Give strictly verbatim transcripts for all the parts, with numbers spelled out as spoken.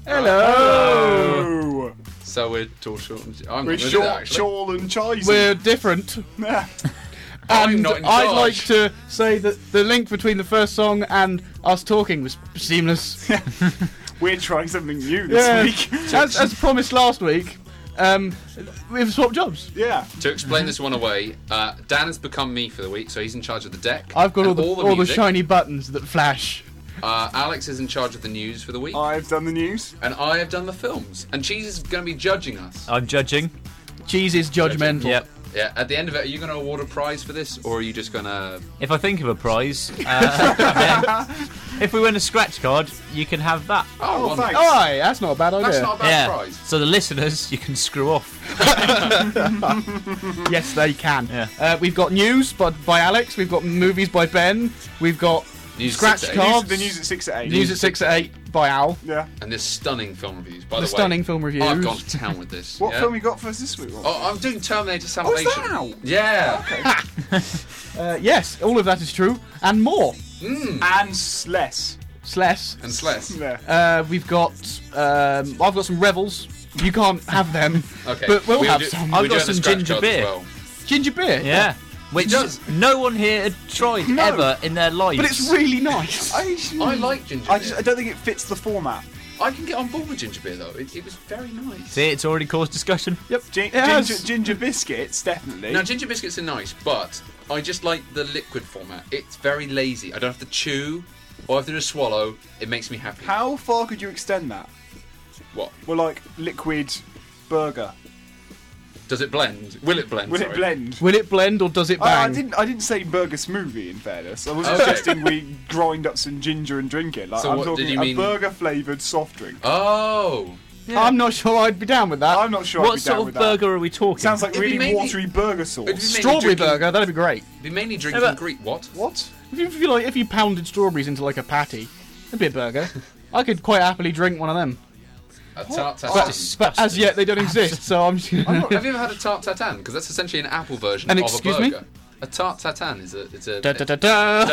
Hello. So we're tall, short, and I'm We're not gonna do short, that, actually. tall, and chisel. We're different. Yeah. I'm And not in I'd charge. like to say that the link between the first song and us talking was seamless. We're trying something new this Yeah. week. as, as promised last week, um, we've swapped jobs. Yeah. To explain this one away, uh, Dan has become me for the week, so he's in charge of the deck. I've got all and the all the, music. shiny buttons that flash. Uh, Alex is in charge of the news for the week, I've done the news. and I have done the films. And Cheese is going to be judging us. I'm judging. Cheese is judgmental. Yep. Yeah. At the end of it, are you going to award a prize for this, or are you just going to? If I think of a prize, uh, then if we win a scratch card, you can have that. Oh, Oh, wonderful. thanks. Oh, aye, that's not a bad idea. That's not a bad yeah. prize. So the listeners, you can screw off. Yes, they can. Yeah. Uh, we've got news by, by Alex. We've got movies by Ben. We've got News scratch six to eight. cards. The news at six at eight. News at six at eight by Al. Yeah. And there's stunning film reviews. By The the, stunning way, film reviews. I've gone to town with this. What yeah? film you got for us this week? What? Oh, I'm doing Terminator Oh, Salvation. is that out? Yeah. Uh, yes, all of that is true and more. And Sless. Sless. And Sless. Yeah. Uh, we've got. Um, I've got some revels. You can't have them. Okay. But we'll We have do- some. we're I've got doing the some scratch ginger cards as beer. well. Ginger beer. Yeah. Which does. no one here had tried No. ever in their lives. But it's really nice. I, I like ginger I beer. just I don't think it fits the format. I can get on board with ginger beer though. It, it was very nice. See, it's already caused discussion. Yep. Gin- It has. ginger, ginger biscuits, definitely. Now ginger biscuits are nice, but I just like the liquid format. It's very lazy. I don't have to chew or I have to just swallow. It makes me happy. How far could you extend that? What? Well, like liquid burger. Does it blend? Will it blend? Will sorry. it blend? Will it blend or does it I, I bang? didn't. I didn't say burger smoothie. In fairness, I wasn't Okay. suggesting we grind up some ginger and drink it. Like So I'm what did talking you a mean- burger flavoured soft drink. Oh. I'm not sure I'd be down with that. I'm not sure. I'd What be sort down of with that. burger are we talking? Sounds like It'd be really mainly- watery burger sauce. It'd be mainly Strawberry drinking- burger, that'd be great. Be mainly drinking Yeah, but- Greek. What? What? If you, if you like, if you pounded strawberries into like a patty, it'd be a burger. I could quite happily drink one of them. A tart But, tatin. but as yet they don't exist, so I'm just gonna... Have you ever had a tart tatin? Because that's essentially an apple version And of excuse a me? burger. A tart tatin is a. It's a. Da, da, da, da.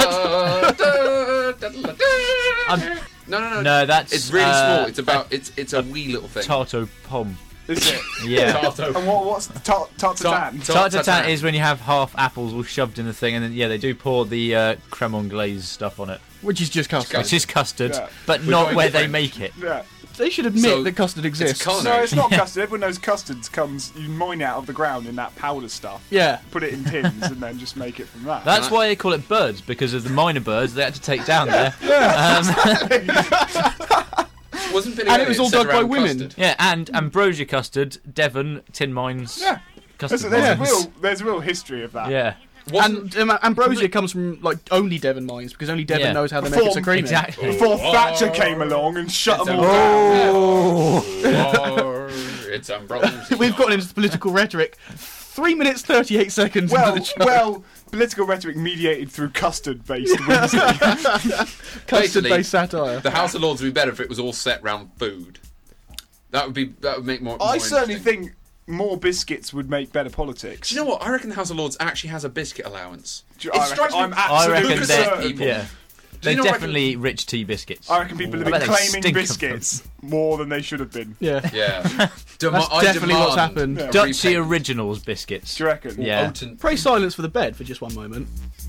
I'm- No, no, no. No, that's, It's really uh, small. It's about. It's it's a wee little thing. Tarto pom. Is it? Yeah. Tarto. And what? What's tart tart Tart- tatin? tart- Tartar tatin. tat is when you have half apples all shoved in the thing, and then yeah, they do pour the uh, creme anglaise stuff on it, Which is just custard. which is custard, Yeah. but We're not going where to they French. make it. Yeah. They should admit So, that custard exists. culinary. No, it's not custard. Everyone knows custards comes. You mine it out of the ground in that powder stuff. Yeah. Put it in tins and then just make it from that. That's Right. why they call it birds, because of the minor birds they had to take down there. Wasn't Billy And it was Elliot all set dug by around women. custard? Yeah, and ambrosia custard, Devon, tin mines, Yeah. custard There's, there's a mines. real. There's a real history of that. Yeah, Wasn't And um, ambrosia comes from like only Devon mines because only Devon Yeah. knows how to make Before- it so creamy. exactly. Before Thatcher came along and shut It's them a- all down. Oh, it's ambrosia. We've gotten into political rhetoric. Three minutes thirty-eight seconds Well, into the show. well, political rhetoric mediated through custard-based Wednesday. Custard-based satire. The House of Lords would be better if it was all set round food. That would be. That would make more. I more certainly interesting. think more biscuits would make better politics. Do you know what? I reckon the House of Lords actually has a biscuit allowance. Do you- It I reckon- strikes me- I'm I absolutely reckon certain. they're people. yeah, Do they're you know what I definitely eat rich tea biscuits. I reckon people have I been bet they claiming stink of biscuits more than they should have been. Yeah. Yeah, Dem- That's I definitely demand what's happened. a Dutchy repayment. Originals biscuits. Do you reckon? Yeah. Potent- Pray silence for the bed for just one moment.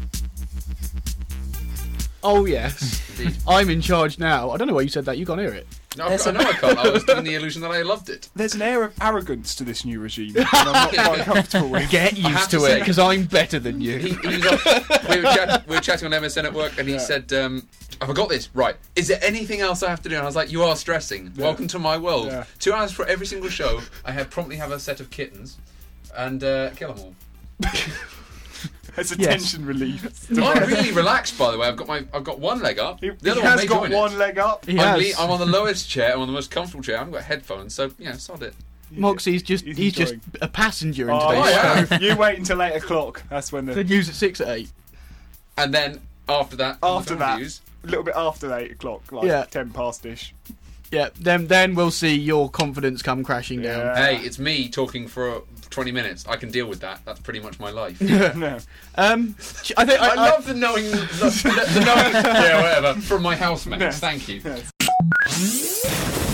Oh yes, Indeed. I'm in charge now. I don't know why you said that. You can't hear it. No, I know I can't. I was giving the illusion that I loved it. There's an air of arrogance to this new regime that I'm not quite comfortable with. Get have used to to, it say- because I'm better than you. He, he was off, we, were chat, we were chatting on M S N at work, and he Yeah. said, um, "I forgot this. Right? Is there anything else I have to do?" And I was like, "You are stressing. Welcome to my world. Yeah. Two hours for every single show. I have promptly have a set of kittens, and uh, kill them all." It's a Yes. tension relief. I'm really relaxed, by the way. I've got my, I've got one leg up. He, The other he one has may got join one it. leg up. He I'm, has. le- I'm on the lowest chair. I'm on the most comfortable chair. I haven't got headphones, so you know, sod it. Moxie's just He's he's just enjoying. a passenger in Oh, today's yeah. show. you wait until eight o'clock. That's when The the news at six at eight. And then after that, after the that, reviews. a little bit after eight o'clock, like Yeah. ten past ish. Yeah. Then then we'll see your confidence come crashing down. Yeah. Hey, it's me talking for twenty minutes. I can deal with that. That's pretty much my life. No. Um, I think I, I, I- love the knowing, the, the, the knowing, yeah, whatever, from my housemates. Yeah. Thank you. Yes.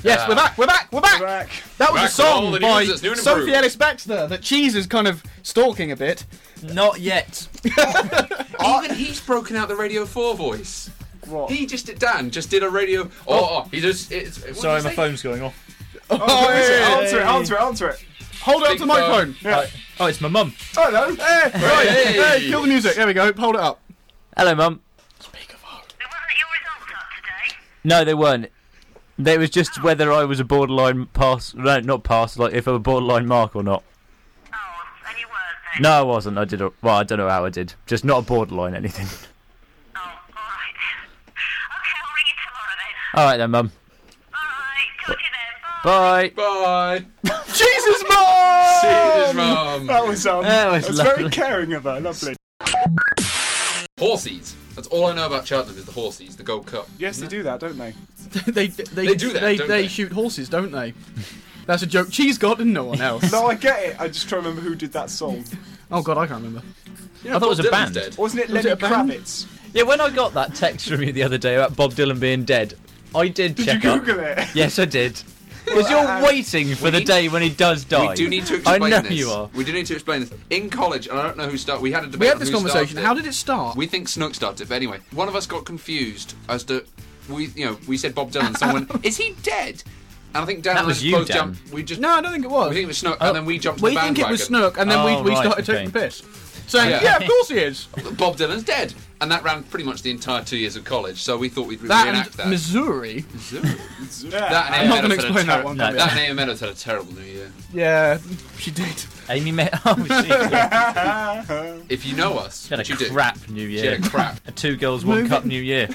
Yes, Yeah. we're back, we're back, we're back! We're back. That was Back a song with all the by news that's new and Sophie improved. Ellis Bextor that Cheese is kind of stalking a bit. Not yet. Even he's broken out the Radio four voice. What? He just did. Dan just did a radio. Oh, oh he just. It's, what Sorry, did my he say? phone's going off. Oh, what is it? Answer it, answer it, answer it. Hold it up Big to the microphone. Yeah. Oh, oh, it's my mum. Hello. Hey, right, Hey. hey, kill the music. There we go. Hold it up. Hello, mum. Wasn't your results up today? No, they weren't. It was just whether I was a borderline pass. No, not pass. Like if I was a borderline mark or not. Oh, and you weren't then? No, I wasn't. I did. A, well, I don't know how I did. Just not a borderline anything. Oh, alright. Okay, I'll ring you tomorrow then. All right then, mum. Alright, talk to you then. Bye. Bye. Bye. Jesus, mum! Jesus, mum. That was um, That was that's lovely. very caring of her. Lovely. Horsies. That's all I know about Cheltenham is the Horsies, the Gold Cup. Yes, they do that, don't they? they, they, They do that, They, don't they they? shoot horses, don't they? That's a joke Cheese got and no one else. No, I get it. I just try to remember who did that song. Oh god, I can't remember. You know, I thought it was a Bob Dylan's band. Dead. Wasn't it Was Lenny it a band? Kravitz? Yeah, when I got that text from you the other day about Bob Dylan being dead, I did, Did check you up. Google it? Yes, I did. Because Well, you're um, waiting for we the need- day when he does die. We do need to I explain know this. you are. We do need to explain this. In college, and I don't know who started. We had a debate. We had on this who conversation. started How it. did it start? We think Snook started it, but anyway, one of us got confused as to we, you know, we said Bob Dylan. Someone is he dead? And I think Dan That and was us you, both Dan. jumped. We just No, I don't think it was. we think it was Snook, Oh, and then we jumped. We the think it was bandwagon. Snook, and then Oh, we, we right, started okay. taking the piss. Saying, Yeah. yeah. of course he is. Bob Dylan's dead, and that ran pretty much the entire two years of college. So we thought we'd That reenact and that. Missouri. Yeah. That I'm not and going to Amy Meadows had a explain that ter- one. No, can we? That and Amy Meadows had a terrible New Year. Yeah, she did. Amy met. Oh, she If you know us, had which you a do, crap New Year. she had a crap. A two girls, one Movie- cup New Year.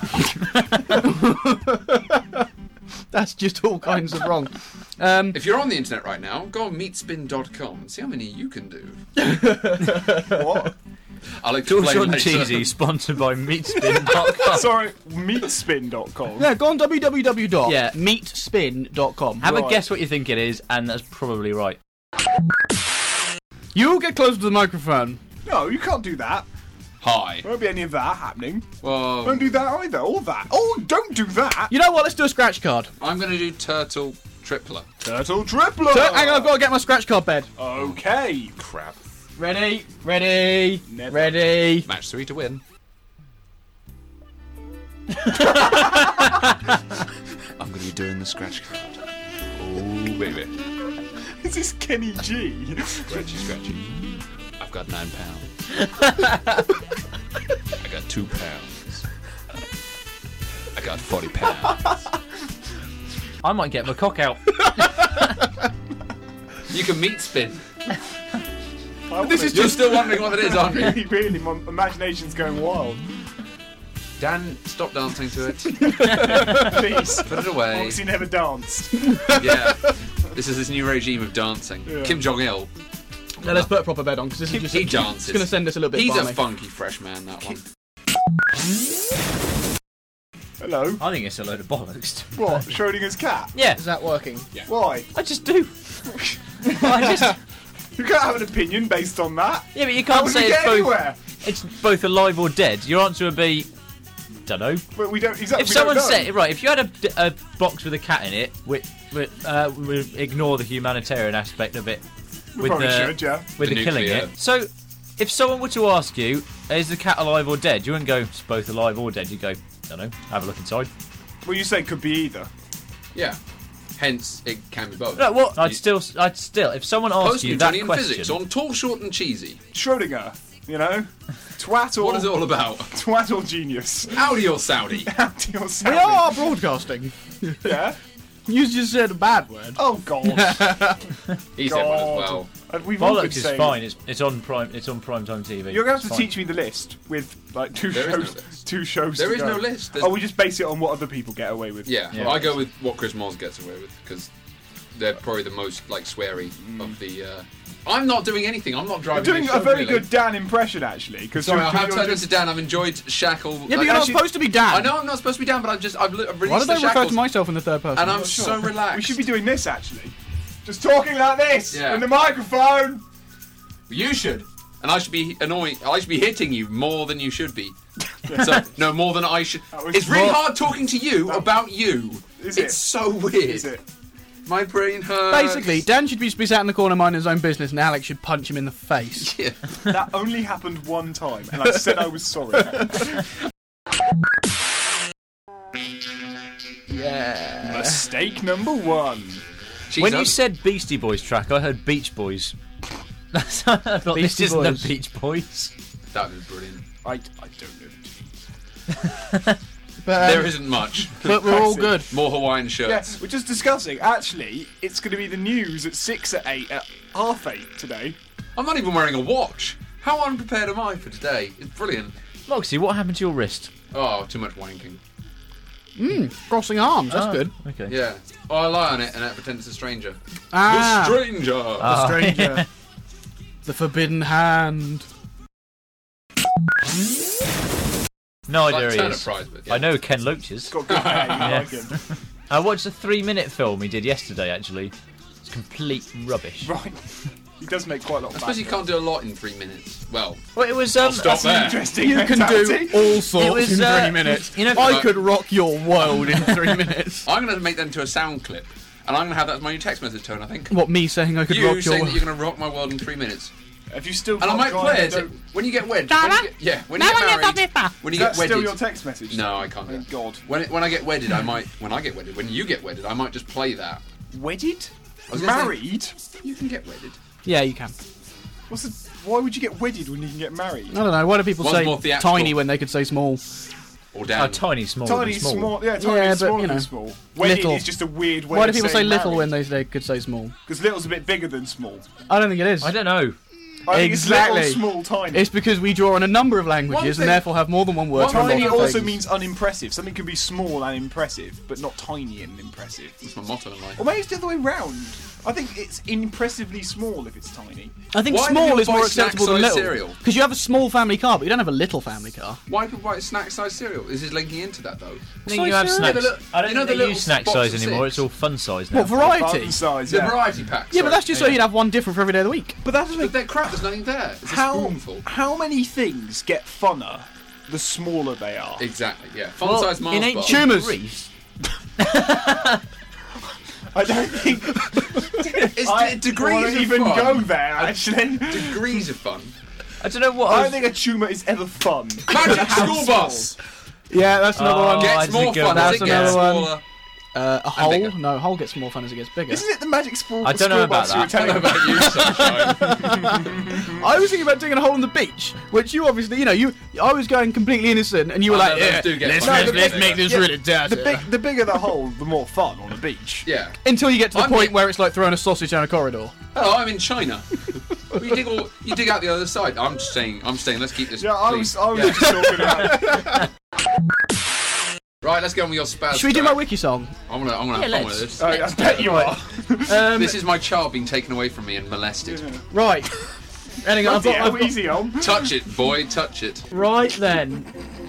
That's just all kinds of wrong. Um, If you're on the internet right now, go on meatspin dot com and see how many you can do. What? I'll Too explain short and later. cheesy, sponsored by meatspin dot com. Sorry, meatspin dot com. yeah, go on w w w dot Yeah. meatspin dot com. Have Right. a guess what you think it is, and that's probably right. You get closer to the microphone. No, you can't do that. Hi. There won't be any of that happening. Well, Don't do that either. All that. Oh, don't do that. You know what? Let's do a scratch card. I'm going to do turtle tripler. Turtle tripler. So, hang on, I've got to get my scratch card bed. Okay. Crap. Ready, ready, Never. ready. Match three to win. I'm going to be doing the scratch card. Oh, baby. Is this Kenny G? Scratchy, scratchy. I've got nine pounds. I got two pounds. I got forty pounds. I might get my cock out. You can meat spin. This is You're still wondering what it is, aren't you? really, really, my imagination's going wild. Dan, stop dancing to it. Please. Put it away. Obviously never danced. Yeah. This is this new regime of dancing. Yeah. Kim Jong Il. Now let's put a proper bed on because this is just. He dances. It's going to send us a little bit. He's balmy. a funky fresh man, that one. Hello. I think it's a load of bollocks. What? Schrodinger's cat? Yeah, Is that working? Why? I just do. I just. You can't have an opinion based on that. Yeah, but you How can't would say we it's get both. anywhere? It's both alive or dead. Your answer would be, don't know. But we don't. Exactly. If we someone don't know. said right, if you had a, a box with a cat in it, we we uh, we ignore the humanitarian aspect of it. we with probably the, should, yeah. with The the, killing nuclear. it. So, if someone were to ask you, is the cat alive or dead? You wouldn't go, it's both alive or dead. You go, don't know. Have a look inside. Well, you say could be either. Yeah. Hence, it can be both. No, what? I'd still, I'd still. If someone asked Post you me that Johnny in question, physics on Tall, Short and Cheesy. Schrodinger, you know? Twat or... What is it all about? Twat or genius? Audi or Saudi? Out your We salad. are broadcasting. Yeah? You just said a bad word. Oh, God. He said one as God. well. Uh, We've all been bollocks is saying- fine. It's it's on prime. It's on primetime T V. You're going to have to It's teach fine. me the list with, like, two There is no shows. list. Two shows There to is go. no list. There's- Oh, we just base it on what other people get away with. Yeah, Yeah. well, I go with what Chris Moss gets away with because they're probably the most like sweary of the. Uh... I'm not doing anything. I'm not You're driving. doing this a show, very really. good Dan impression, actually. Cause Sorry, you're, I have you're turned just- into Dan. I've enjoyed Shackle. Yeah, but like, you're not actually- supposed to be Dan. I know I'm not supposed to be Dan, but I've just I've, li- I've released Why do the they refer shackles, to myself in the third person? and I'm Not so sure. relaxed. We should be doing this, actually. Just talking like this Yeah. in the microphone. You should, and I should be annoying. I should be hitting you more than you should be. So no, more than I should. was It's really more- hard talking to you about you. Is It's it? so weird. Is it? My brain hurts. Basically, Dan should be, be sat in the corner minding his own business, and Alex should punch him in the face. Yeah. That only happened one time, and I said I was sorry. Yeah. Mistake number one. She's When up. you said Beastie Boys track, I heard Beach Boys. I thought this Beastie isn't Boys. the Beach Boys. That was brilliant. I, I don't know. But, um, There isn't much. but we're all good. More Hawaiian shirts. Yes, we're just discussing. Actually, it's going to be the news at six, at eight, at half eight today. I'm not even wearing a watch. How unprepared am I for today? It's brilliant. Moxie, what happened to your wrist? Oh, too much wanking. Crossing arms, that's Ah, good. Okay. Yeah. Oh, I lie on it and it pretends it's a stranger. Ah, The stranger. the stranger. The forbidden hand. No Like idea he Turner is. Prize, but yeah. I know Ken Loach is. Got good hair, you like him. I watched a three-minute film he did yesterday, actually. It's complete rubbish. Right. He does make quite a lot I of suppose you bad can't do a lot in three minutes. Well, Well, it was... Um, stop That's an there. interesting You can mentality. do all sorts It was, in uh, three minutes. you know- I could rock your world in three minutes. I'm going to make that into a sound clip. And I'm going to have that as my new text message tone, I think. What, me saying I could You rock your saying that world? you're going to rock my world in three minutes. If you still And I can't might drive, play then it. don't- When you get wed. When you get, yeah, when you get married. When you Is that get wedded. still your text message? No, I can't do Thank that. God. When, it, when I get wedded, I might... When I get wedded, when you get wedded, I might just play that. Wedded? I was gonna say- Married? You can get wedded. Yeah, you can. What's the, why would you get wedded when you can get married? I don't know. Why do people One's say more theatrical. tiny when they could say small? Or Oh, down. tiny, small, Tiny, than small. small. Yeah, tiny Yeah, is but, smaller you than know, small. Wedded little. is just a weird way Why do of people say saying little married. when they, they could say small? Because little's a bit bigger than small. I don't think it is. I don't know. I think Exactly. it's little, small, tiny. It's because we draw on a number of languages One and thing- therefore have more than one word. One for a lot Tiny of also things. means unimpressive. Something can be small and impressive, but not tiny and impressive. That's my motto in life. Or maybe it's the other way round. I think it's impressively small if it's tiny. I think Why do small people is more buy acceptable than snack-sized little. cereal? Because you have a small family car, but you don't have a little family car. Why people buy snack size cereal? Is this linking into that though? I think you have cereal. snacks. Yeah, the little- I don't you know think the they little use snack box size of anymore. six? It's all fun size now. What, variety? Fun size, The yeah. variety pack. Yeah, but sorry. that's just so you'd have one different for every day of the week. But that doesn't But make... they're crap. There's nothing there. It's a How, spoonful. how many things get funner the smaller they are? Exactly. Yeah. Fun Well, size Mars in bar. ancient Tumours. Greece, I don't think... It's I d- degrees won't of even fun. go there, actually. Degrees of fun. I don't know what. I I don't was, think a tumour is ever fun. Magic How school small? bus Yeah, that's another Oh, one. I gets didn't more go fun there. as it That's gets another one. smaller. Uh, a hole? bigger. No, a hole gets smaller fun as it gets bigger. Isn't it the magic school I don't know school about bus you were that. I don't telling know about? about you, sunshine. I was thinking about digging a hole in the beach, which you obviously, you know, you. I was going completely innocent, and you were Oh, like, no, those yeah, do get let's, fun. let's, No, let's the- make this yeah, really dirty. The, big, the bigger the hole, the more fun on a beach. Yeah. Until you get to the I'm point being- where it's like throwing a sausage down a corridor. Hello, I'm in China. Well, you dig all, you dig out the other side. I'm just saying. I'm saying. Let's keep this. Yeah, I clean. was, I was Yeah. just talking about... Right, let's get on with your spaz. Should we do track. my wiki song? I'm gonna, I'm gonna Yeah, have fun let's. with this. Oh, I bet you are. Um, This is my child being taken away from me and molested. right. Hang on, I've got, Yeah, I've got- easy on. Touch it, boy, touch it. right then.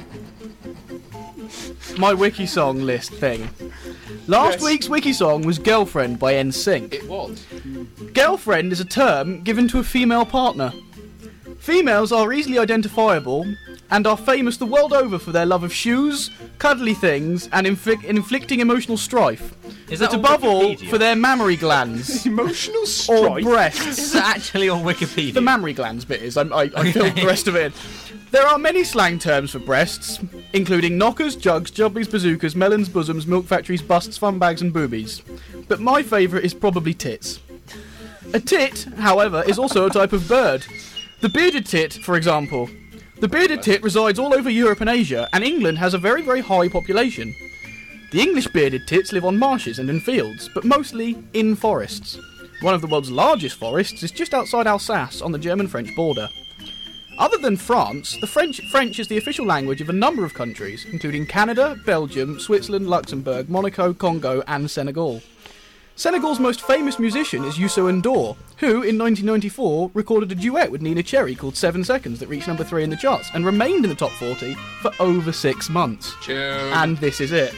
My wiki song list thing. Last Yes. week's wiki song was "Girlfriend" by N Sync. It was. Girlfriend is a term given to a female partner. Females are easily identifiable and are famous the world over for their love of shoes, cuddly things, and inflic- inflicting emotional strife. is But that on above all, Wikipedia? for their mammary glands Emotional or strife. breasts. Is that actually on Wikipedia? The mammary glands bit is. I, I, I filled the rest of it in. There are many slang terms for breasts, including knockers, jugs, jubblies, bazookas, melons, bosoms, milk factories, busts, fun bags, and boobies. But my favourite is probably tits. A tit, however, is also a type of bird. The bearded tit, for example. The bearded tit resides all over Europe and Asia, and England has a very, very high population. The English bearded tits live on marshes and in fields, but mostly in forests. One of the world's largest forests is just outside Alsace on the German-French border. Other than France, the French French is the official language of a number of countries, including Canada, Belgium, Switzerland, Luxembourg, Monaco, Congo, and Senegal. Senegal's most famous musician is Youssou N'Dour, who, in nineteen ninety-four, recorded a duet with Nina Cherry called Seven Seconds that reached number three in the charts and remained in the top forty for over six months. Tune. And this is it.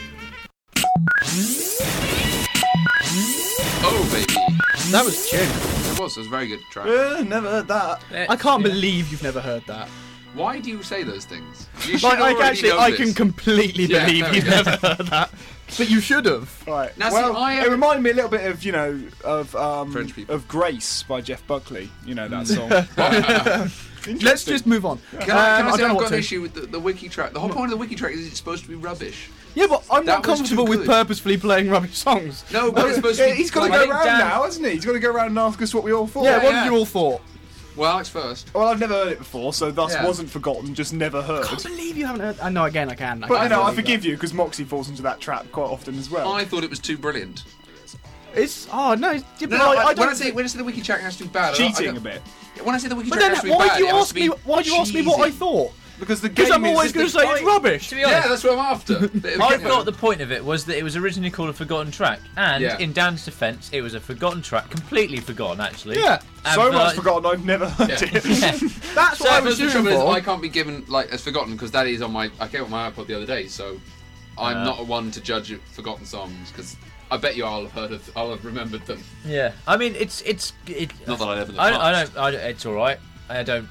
Oh, baby. That was tune. It was. It was a very good track. Uh, never heard that. I can't believe you've never heard that. Why do you say those things? You should Like, like already actually, know I this. can completely Yeah, believe there we you've go. never heard that. But you should have. Right. Now, see, well, I it am- reminded me a little bit of, you know, of um, French people. of Grace by Jeff Buckley. You know that Mm. song. Let's just move on. Can I, can I Um, say don't know I've what got an to. issue with the, the wiki track? The whole point of the wiki track is it's supposed to be rubbish. Yeah, but I'm That not was too comfortable with good. purposefully playing rubbish songs. No, but it's supposed to Yeah, be. he's got to like- go think around Dan- now, hasn't he? He's got to go around and ask us what we all thought. Yeah, what yeah. did you all thought? Well, Alex first. Well, I've never heard it before, so thus Yeah. wasn't forgotten, just never heard. I can't believe you haven't heard. I know, again, I can. I But can you know, I believe forgive you because Moxie falls into that trap quite often as well. I thought it was too brilliant. that. It's. Oh, no. Yeah, but No, no, I, I, I when don't. I say when I say the wiki track has to be bad, I don't- I Cheating don't- a bit. When I say the wiki But track then, has to be why bad, do you it has ask to me? be Why do you ask me what I cheesy. thought? Because the Because game I'm always is going to the- say it's rubbish. To be honest, Yeah, that's what I'm after. I thought the point of it was that it was originally called a forgotten track, and Yeah. in Dan's defence, it was a forgotten track, completely forgotten actually. Yeah. so And, much uh, forgotten I've never heard Yeah. it. Yeah. That's So what I the was doing trouble is, for. I can't be given like as forgotten because that is on my. I came on my iPod the other day, so I'm Uh. not one to judge forgotten songs because I bet you I'll have heard of, I'll have remembered them. Yeah, I mean it's it's it. Not that I ever. I, I don't. I don't. It's all right. I don't.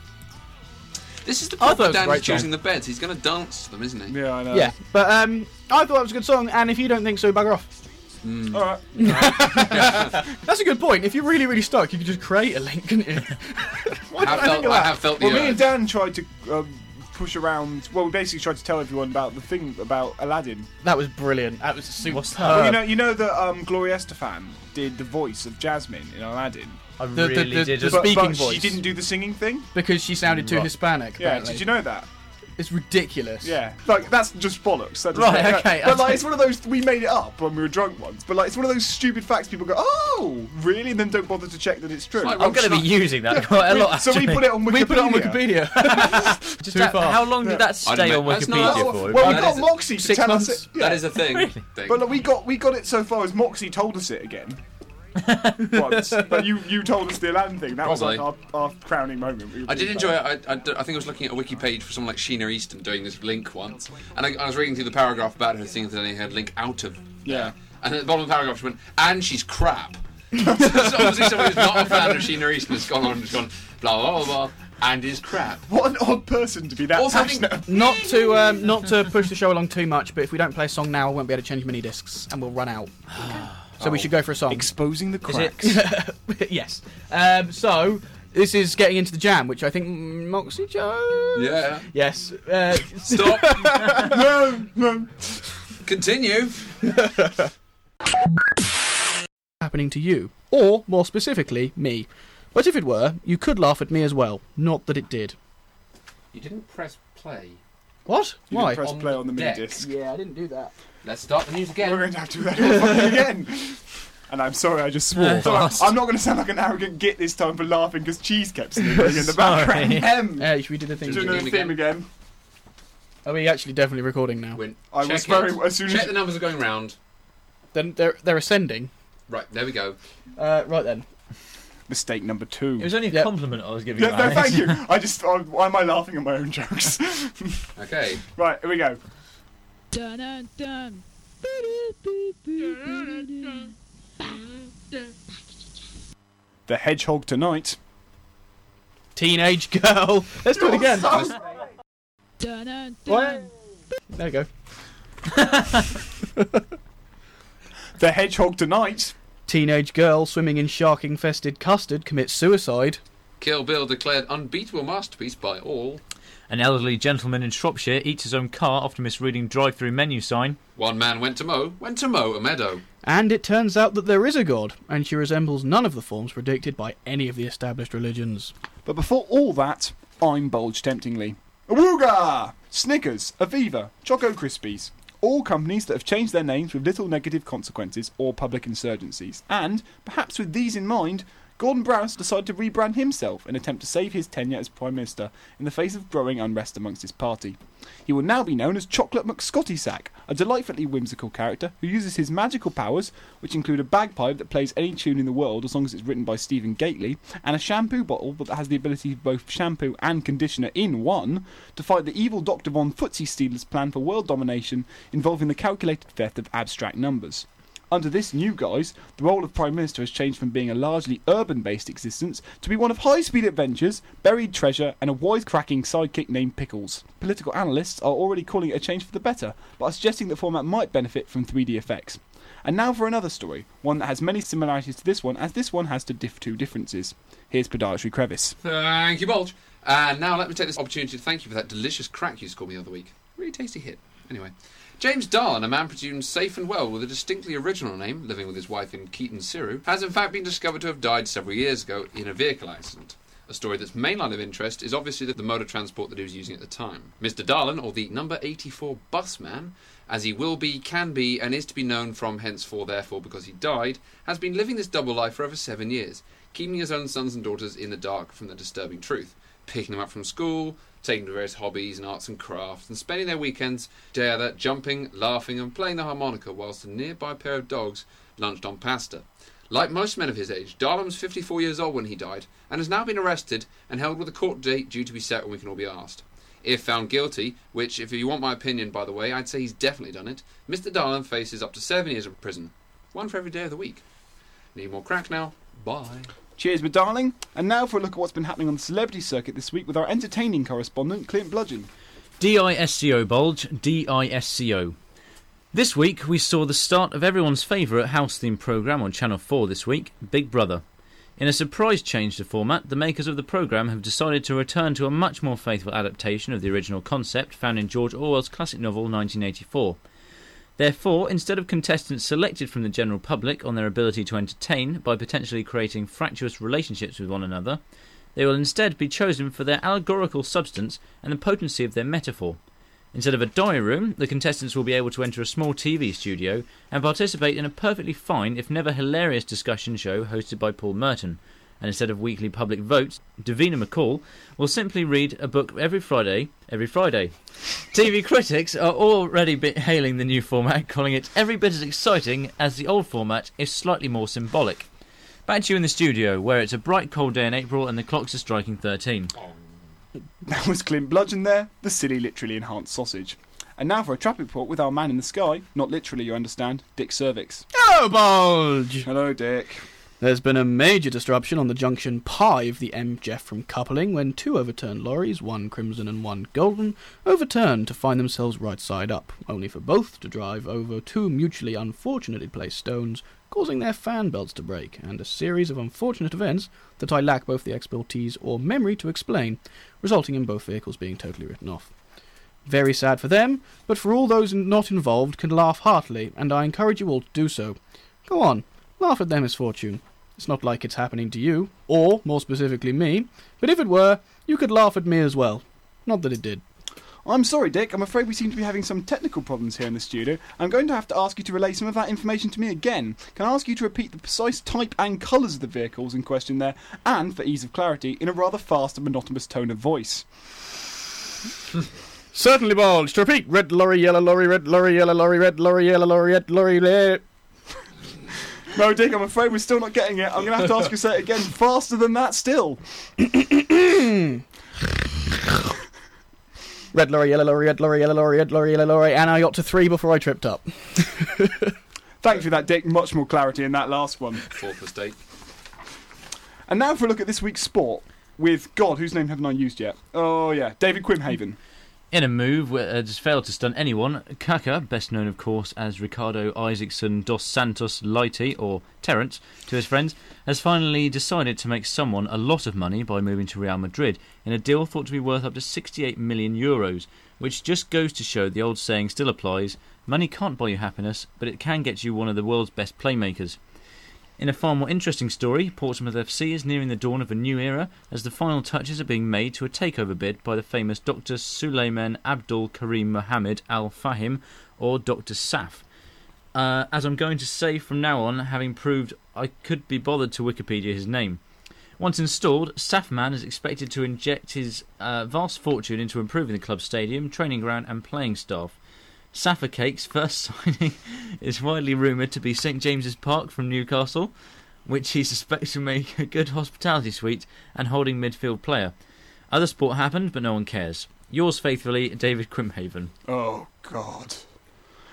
This is the I thought problem. it was a Dan great is choosing song. the beds. He's going to dance to them, isn't he? Yeah, I know. Yeah, but um, I thought it was a good song, and if you don't think so, bugger off. All right. That's a good point. If you're really, really stuck, you could just create a link, couldn't you? Why I didn't have, I felt, think of I that? have felt the Well, me urge. and Dan tried to um, push around. Well, we basically tried to tell everyone about the thing about Aladdin. That was brilliant. That was super. What's that? Well, you Uh, know, you know that um, Gloria Estefan did the voice of Jasmine in Aladdin, I The- the- really the- did. the just- but, speaking but voice. she didn't do the singing thing. because she sounded too Right. Hispanic. Yeah, Apparently. did you know that? It's ridiculous. Yeah, like that's just bollocks. That doesn't Right, make- okay, But I like, see. it's one of those we made it up when we were drunk once. But like, it's one of those stupid facts people go, "Oh, really?" and then don't bother to check that it's true. like I'm going to be using that quite a We- lot. so we actually. put it on Wikipedia. We put it on Wikipedia. Just Too that- far. How long did that I stay don't on know. That's Wikipedia not- Well, for? well, we That got is a- Moxie to six tell months. us it. Yeah. That is a thing. Really? thing. But like, we got we got it so far as Moxie told us it again. Once. But you you told us the Aladdin thing. That was like our, Probably. our crowning moment. We were I did pretty enjoy proud. it. I, I, d- I think I was looking at a wiki page for someone like Sheena Easton doing this link once, and I, I was reading through the paragraph about her, seeing that they had link out of. Yeah. And at the bottom of the paragraph, she went, and she's crap. So obviously, someone who's not a fan of Sheena Easton has gone on and just gone blah blah blah, blah and is crap. What an odd person to be that Also, I think- passionate. Not to um, not to push the show along too much, but if we don't play a song now, I won't be able to change mini discs, and we'll run out. So we should go for a song. Exposing the Is it- cracks. Yes. Um, so this is getting into the jam, which I think mm, Moxie chose. Yeah. Yes. Uh, Stop. no, no. Continue. happening to you, or more specifically, me. But if it were, you could laugh at me as well. Not that it did. You didn't press play. What? You Why? didn't press On play the on the mini deck. disc. Yeah, I didn't do that. Let's start the news We're again. going to have to do that all fucking again. And I'm sorry, I just swore. Uh, So I'm, lost. I'm not going to sound like an arrogant git this time for laughing because cheese kept sniggering in the background. Sorry. Hem. Hey, should we do the thing? Should Doing we the do it theme again. Are we actually definitely recording now? Win. I Check was very it. as soon Check as the numbers are going round. Then they're they're ascending. Right, there we go. Uh, right then. mistake number two. It was only a Yep. compliment I was giving you. Yeah, no, Alex. thank you. I just I, why am I laughing at my own jokes? Okay. Right, here we go. Dun dun dun. The Hedgehog Tonight. Teenage girl. Let's do it again. Dun dun dun. There we go. The Hedgehog Tonight. Teenage girl swimming in shark-infested custard commits suicide. Kill Bill declared unbeatable masterpiece by all. An elderly gentleman in Shropshire eats his own car after misreading drive-through menu sign. One man went to mow, went to mow a meadow. And it turns out that there is a god, and she resembles none of the forms predicted by any of the established religions. But before all that, I'm bulged temptingly. Awooga! Snickers, Aviva, Choco Krispies. All companies that have changed their names with little negative consequences or public insurgencies. And, perhaps with these in mind, Gordon Brown decided to rebrand himself in an attempt to save his tenure as Prime Minister in the face of growing unrest amongst his party. He will now be known as Chocolate McScottysack, a delightfully whimsical character who uses his magical powers, which include a bagpipe that plays any tune in the world as long as it's written by Stephen Gately, and a shampoo bottle that has the ability to both shampoo and conditioner in one, to fight the evil Doctor Von Footsie Stealer's plan for world domination involving the calculated theft of abstract numbers. Under this new guise, the role of Prime Minister has changed from being a largely urban-based existence to be one of high-speed adventures, buried treasure, and a wisecracking sidekick named Pickles. Political analysts are already calling it a change for the better, but are suggesting the format might benefit from three D effects. And now for another story, one that has many similarities to this one, as this one has to diff two differences. Here's Podiatry Crevice. Thank you, Bulge. And now let me take this opportunity to thank you for that delicious crack you scored me the other week. Really tasty hit. Anyway. James Darlan, a man presumed safe and well with a distinctly original name, living with his wife in Keaton Siru, has in fact been discovered to have died several years ago in a vehicle accident. A story that's main line of interest is obviously the, the mode of transport that he was using at the time. Mister Darlan, or the number eighty-four busman, as he will be, can be, and is to be known from henceforth therefore because he died, has been living this double life for over seven years, keeping his own sons and daughters in the dark from the disturbing truth, picking them up from school, taking them to various hobbies and arts and crafts, and spending their weekends together jumping, laughing and playing the harmonica whilst a nearby pair of dogs lunched on pasta. Like most men of his age, Darlan was fifty-four years old when he died, and has now been arrested and held with a court date due to be set when we can all be asked. If found guilty, which, if you want my opinion, by the way, I'd say he's definitely done it, Mister Darlan faces up to seven years in prison. One for every day of the week. Need more crack now? Bye. Cheers, my darling. And now for a look at what's been happening on the celebrity circuit this week with our entertaining correspondent, Clint Bludgeon. D I S C O, Bulge. D I S C O. This week we saw the start of everyone's favourite house-themed programme on Channel four this week, Big Brother. In a surprise change to format, the makers of the programme have decided to return to a much more faithful adaptation of the original concept found in George Orwell's classic novel nineteen eighty-four. Therefore, instead of contestants selected from the general public on their ability to entertain by potentially creating fractious relationships with one another, they will instead be chosen for their allegorical substance and the potency of their metaphor. Instead of a diary room, the contestants will be able to enter a small T V studio and participate in a perfectly fine, if never hilarious, discussion show hosted by Paul Merton. And instead of weekly public votes, Davina McCall will simply read a book every Friday, every Friday. T V critics are already bit hailing the new format, calling it every bit as exciting as the old format, if slightly more symbolic. Back to you in the studio, where it's a bright cold day in April and the clocks are striking thirteen. That was Clint Bludgeon there, the silly literally enhanced sausage. And now for a traffic report with our man in the sky, not literally you understand, Dick Cervix. Hello, Bulge! Hello, Dick. There's been a major disruption on the junction Pi of the M J E F from Coupling when two overturned lorries, one crimson and one golden, overturned to find themselves right side up, only for both to drive over two mutually unfortunately placed stones, causing their fan belts to break, and a series of unfortunate events that I lack both the expertise or memory to explain, resulting in both vehicles being totally written off. Very sad for them, but for all those not involved can laugh heartily, and I encourage you all to do so. Go on, laugh at their misfortune. It's not like it's happening to you, or, more specifically, me, but if it were, you could laugh at me as well. Not that it did. I'm sorry, Dick. I'm afraid we seem to be having some technical problems here in the studio. I'm going to have to ask you to relay some of that information to me again. Can I ask you to repeat the precise type and colours of the vehicles in question there, and, for ease of clarity, in a rather fast and monotonous tone of voice? Certainly, Bulge. To repeat, red lorry, yellow lorry, red lorry, yellow lorry, red lorry, yellow lorry, red lorry, red... No, Dick, I'm afraid we're still not getting it. I'm going to have to ask you to say it again faster than that still. Red lorry, yellow lorry, red lorry, yellow lorry, red lorry, yellow lorry, and I got to three before I tripped up. Thank you for that, Dick. Much more clarity in that last one. Fourth mistake. And now for a look at this week's sport with, God, whose name haven't I used yet? Oh, yeah, David Quimhaven. In a move that has failed to stun anyone, Kaka, best known of course as Ricardo Isaacson dos Santos Leite, or Terence, to his friends, has finally decided to make someone a lot of money by moving to Real Madrid in a deal thought to be worth up to sixty-eight million euros, which just goes to show the old saying still applies: money can't buy you happiness, but it can get you one of the world's best playmakers. In a far more interesting story, Portsmouth F C is nearing the dawn of a new era as the final touches are being made to a takeover bid by the famous Doctor Suleiman Abdul Karim Mohammed Al Fahim, or Doctor Saf. Uh, as I'm going to say from now on, having proved I could be bothered to Wikipedia his name. Once installed, Safman is expected to inject his uh, vast fortune into improving the club's stadium, training ground and playing staff. Safa Cake's first signing is widely rumoured to be St James's Park from Newcastle, which he suspects to make a good hospitality suite and holding midfield player. Other sport happened, but no one cares. Yours faithfully, David Quimhaven. Oh, God.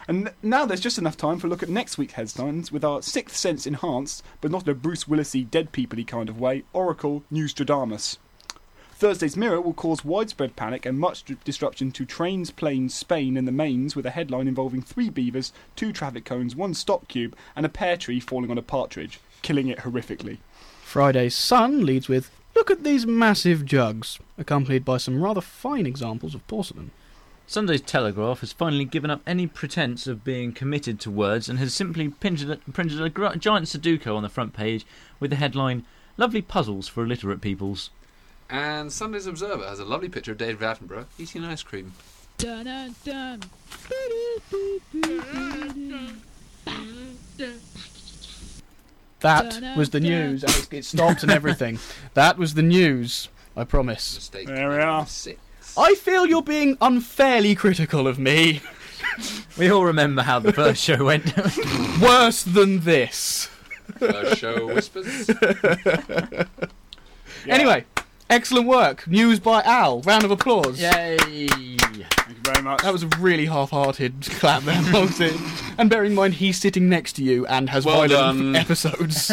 And now there's just enough time for a look at next week's headlines with our sixth sense enhanced, but not in a Bruce Willis-y dead people-y kind of way, Oracle Nostradamus. Thursday's Mirror will cause widespread panic and much d- disruption to trains, planes, Spain and the mains, with a headline involving three beavers, two traffic cones, one stop cube and a pear tree falling on a partridge, killing it horrifically. Friday's Sun leads with, look at these massive jugs, accompanied by some rather fine examples of porcelain. Sunday's Telegraph has finally given up any pretence of being committed to words and has simply printed a, printed a gr- giant Sudoku on the front page with the headline, Lovely Puzzles for Illiterate Peoples. And Sunday's Observer has a lovely picture of David Attenborough eating ice cream. Dun dun dun. That was the news, and it, it stopped and everything. That was the news, I promise. Mistake. There we are. Six. I feel you're being unfairly critical of me. We all remember how the first show went. Worse than this. First show whispers. Anyway, excellent work. News by Al. Round of applause. Yay! Thank you very much. That was a really half-hearted clap there, wasn't it? And bear in mind, he's sitting next to you and has Well violent done. episodes.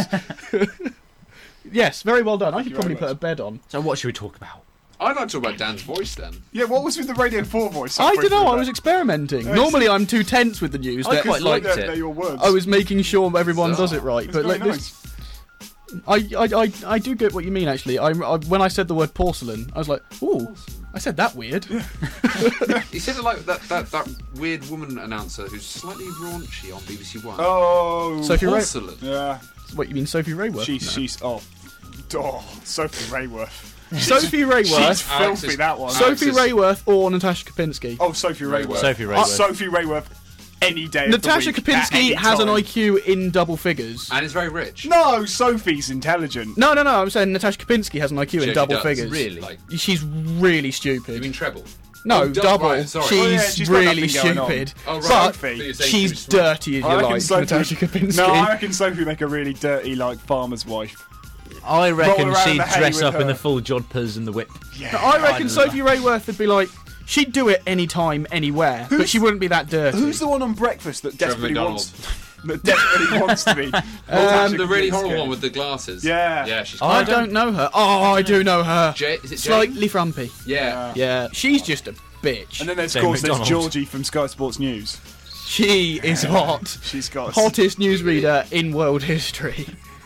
Yes, very well done. I should you probably very put a bed on. So what should we talk about? I'd like to talk about Dan's voice then. Yeah, what was with the Radio four voice? I don't know, I was experimenting. Yeah, Normally I'm too tense with the news. I that, quite like, liked they're, it. they're your words. I was making sure everyone does it right. It's But very like nice. this, I, I, I, I do get what you mean, actually. I, I, when I said the word porcelain, I was like, ooh, I said that weird. He said it like that, that, that weird woman announcer who's slightly raunchy on B B C One. Oh, Sophie Ray- Porcelain. yeah. What, you mean Sophie Rayworth? She's No. she's oh, oh, Sophie Rayworth. Sophie She's Rayworth. filthy. Alexis- That one. So- Sophie Alexis- Rayworth or Natasha Kopinski. Oh, Sophie Rayworth. Sophie Oh, Rayworth. Sophie Rayworth. Any day. Natasha of the week, at Kopinski any has an time. I Q in double figures. And is very rich. No, Sophie's intelligent. No, no, no. I'm saying Natasha Kopinski has an I Q She in actually double does. figures. Really? Like, She's really stupid. you mean treble? no, Oh, dou- double. right, sorry. She's, Oh, yeah, she's got really nothing going on. stupid. Oh, right. But Sophie. You're saying she's she was smart. dirty as I you reckon like, Sophie- Natasha Kopinski. No, I reckon Sophie would make a really dirty, like, farmer's wife. I reckon around she'd the hay dress with up in her. the full jodhpurs and the whip. Yeah. I reckon don't Sophie Rayworth would be like, she'd do it anytime, anywhere, but she wouldn't be that dirty. Who's the one on Breakfast that Trevor desperately McDonald. wants that desperately wants to be? Um, Natasha the really Kopinski. horrible one with the glasses. Yeah. Yeah, she's I quite- don't know her. Oh, I do know her. Jay, is it Jane? Slightly frumpy. Yeah. Yeah, she's just a bitch. And then there's, of Jane course, there's McDonald. Georgie from Sky Sports News. She is hot. She's got Hottest newsreader in world history.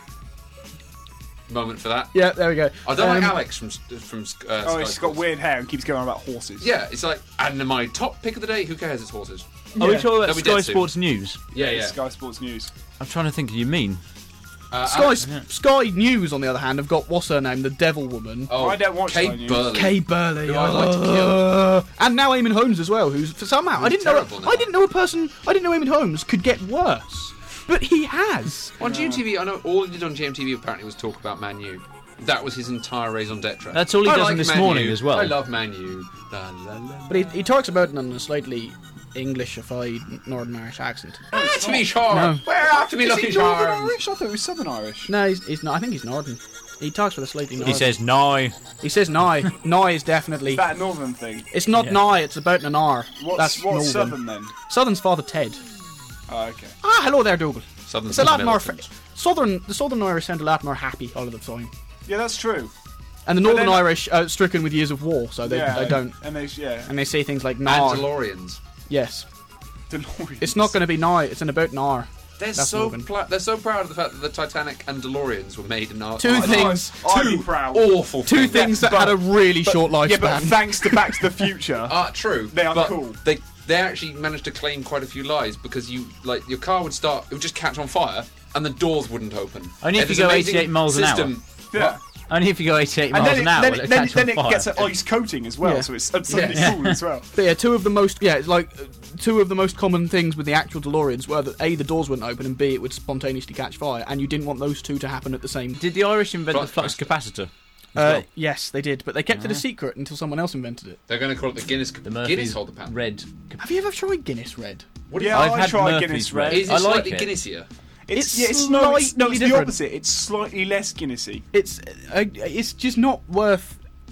Moment for that. Yeah, there we go. I don't Um, like Alex from from uh, Sky Oh, she's got Sports. weird hair and keeps going on about horses. Yeah, it's like, and my top pick of the day. Who cares? It's horses. Are we Yeah. talking about They'll be Sky dead soon. Sports News? Yeah, yeah. Sky Sports News. I'm trying to think who you mean. Uh, Sky, Alex- Sky News, on the other hand, have got what's her name, the Devil Woman. Oh, I don't watch Kate Sky News. Burley. Kay Burley. Who I'd like to uh, and now Eamon Holmes as well, who's for somehow I Who's didn't know terrible now. I didn't know a person I didn't know Eamon Holmes could get worse, but he has. On G M T V, I know all he did on G M T V apparently was talk about Man U. That was his entire raison d'etre. That's all he I does like in This Man Morning U. as well. I love Man U. La, la, la. But he, he talks about it in a slightly Englishified Northern Irish accent. Ah, to me, Shaw. No. Where are to me, Is lucky he Northern charms? Irish? I thought he was Southern Irish. No, he's, he's not. I think he's Northern. He talks with a slightly Northern. He says no. He says "nigh." Nigh is definitely. Is that a Northern thing? It's not Yeah. nigh. It's about an R. What's, That's what's Northern. Southern then? Southern's Father Ted. Oh, okay. Ah, hello there, Dougal. Southern It's a lot more. militant. Southern. The Southern Irish sound a lot more happy all of the time, Yeah, that's true. and the But Northern then- Irish are stricken with years of war, so they, yeah, they don't. And they, yeah. And they say things like And "nar." DeLoreans. Yes, DeLoreans. it's not going to be "nigh." It's an about "nar." They're That's so Northern. pla- they're so proud of the fact that the Titanic and DeLoreans were made in our Two our- things. I'd Two be proud. awful Two things. things that but- had a really short lifespan. Yeah, but thanks to Back to the Future. Ah, true. They are but cool. They they actually managed to claim quite a few lives because you like your car would start, it would just catch on fire, and the doors wouldn't open. Only if It is you go amazing eighty-eight miles an hour. system. yeah. Only if you go eighty-eight And miles then it, an hour, then, it'll it, then, catch it, then on it fire. gets an ice coating as well, Yeah. so it's suddenly Yeah. cool as well. But yeah, two of the most yeah, it's like uh, two of the most common things with the actual DeLoreans were that A, the doors wouldn't open, and B, it would spontaneously catch fire, and you didn't want those two to happen at the same. Did the Irish invent the Flux flux capacitor? Uh, well. yes, they did, but they kept it a secret until someone else invented it. They're going to call it the Guinness The Guinness Murphy's hold the patent. Red. Have you ever tried Guinness Red? What Yeah, I've I had tried Murphy's Guinness Red. Red. Is it I like slightly it. Guinnessier? It's, It's yeah, it's no, it's, no, slightly it's the different. opposite. It's slightly less Guinnessy. It's uh, it's just not worth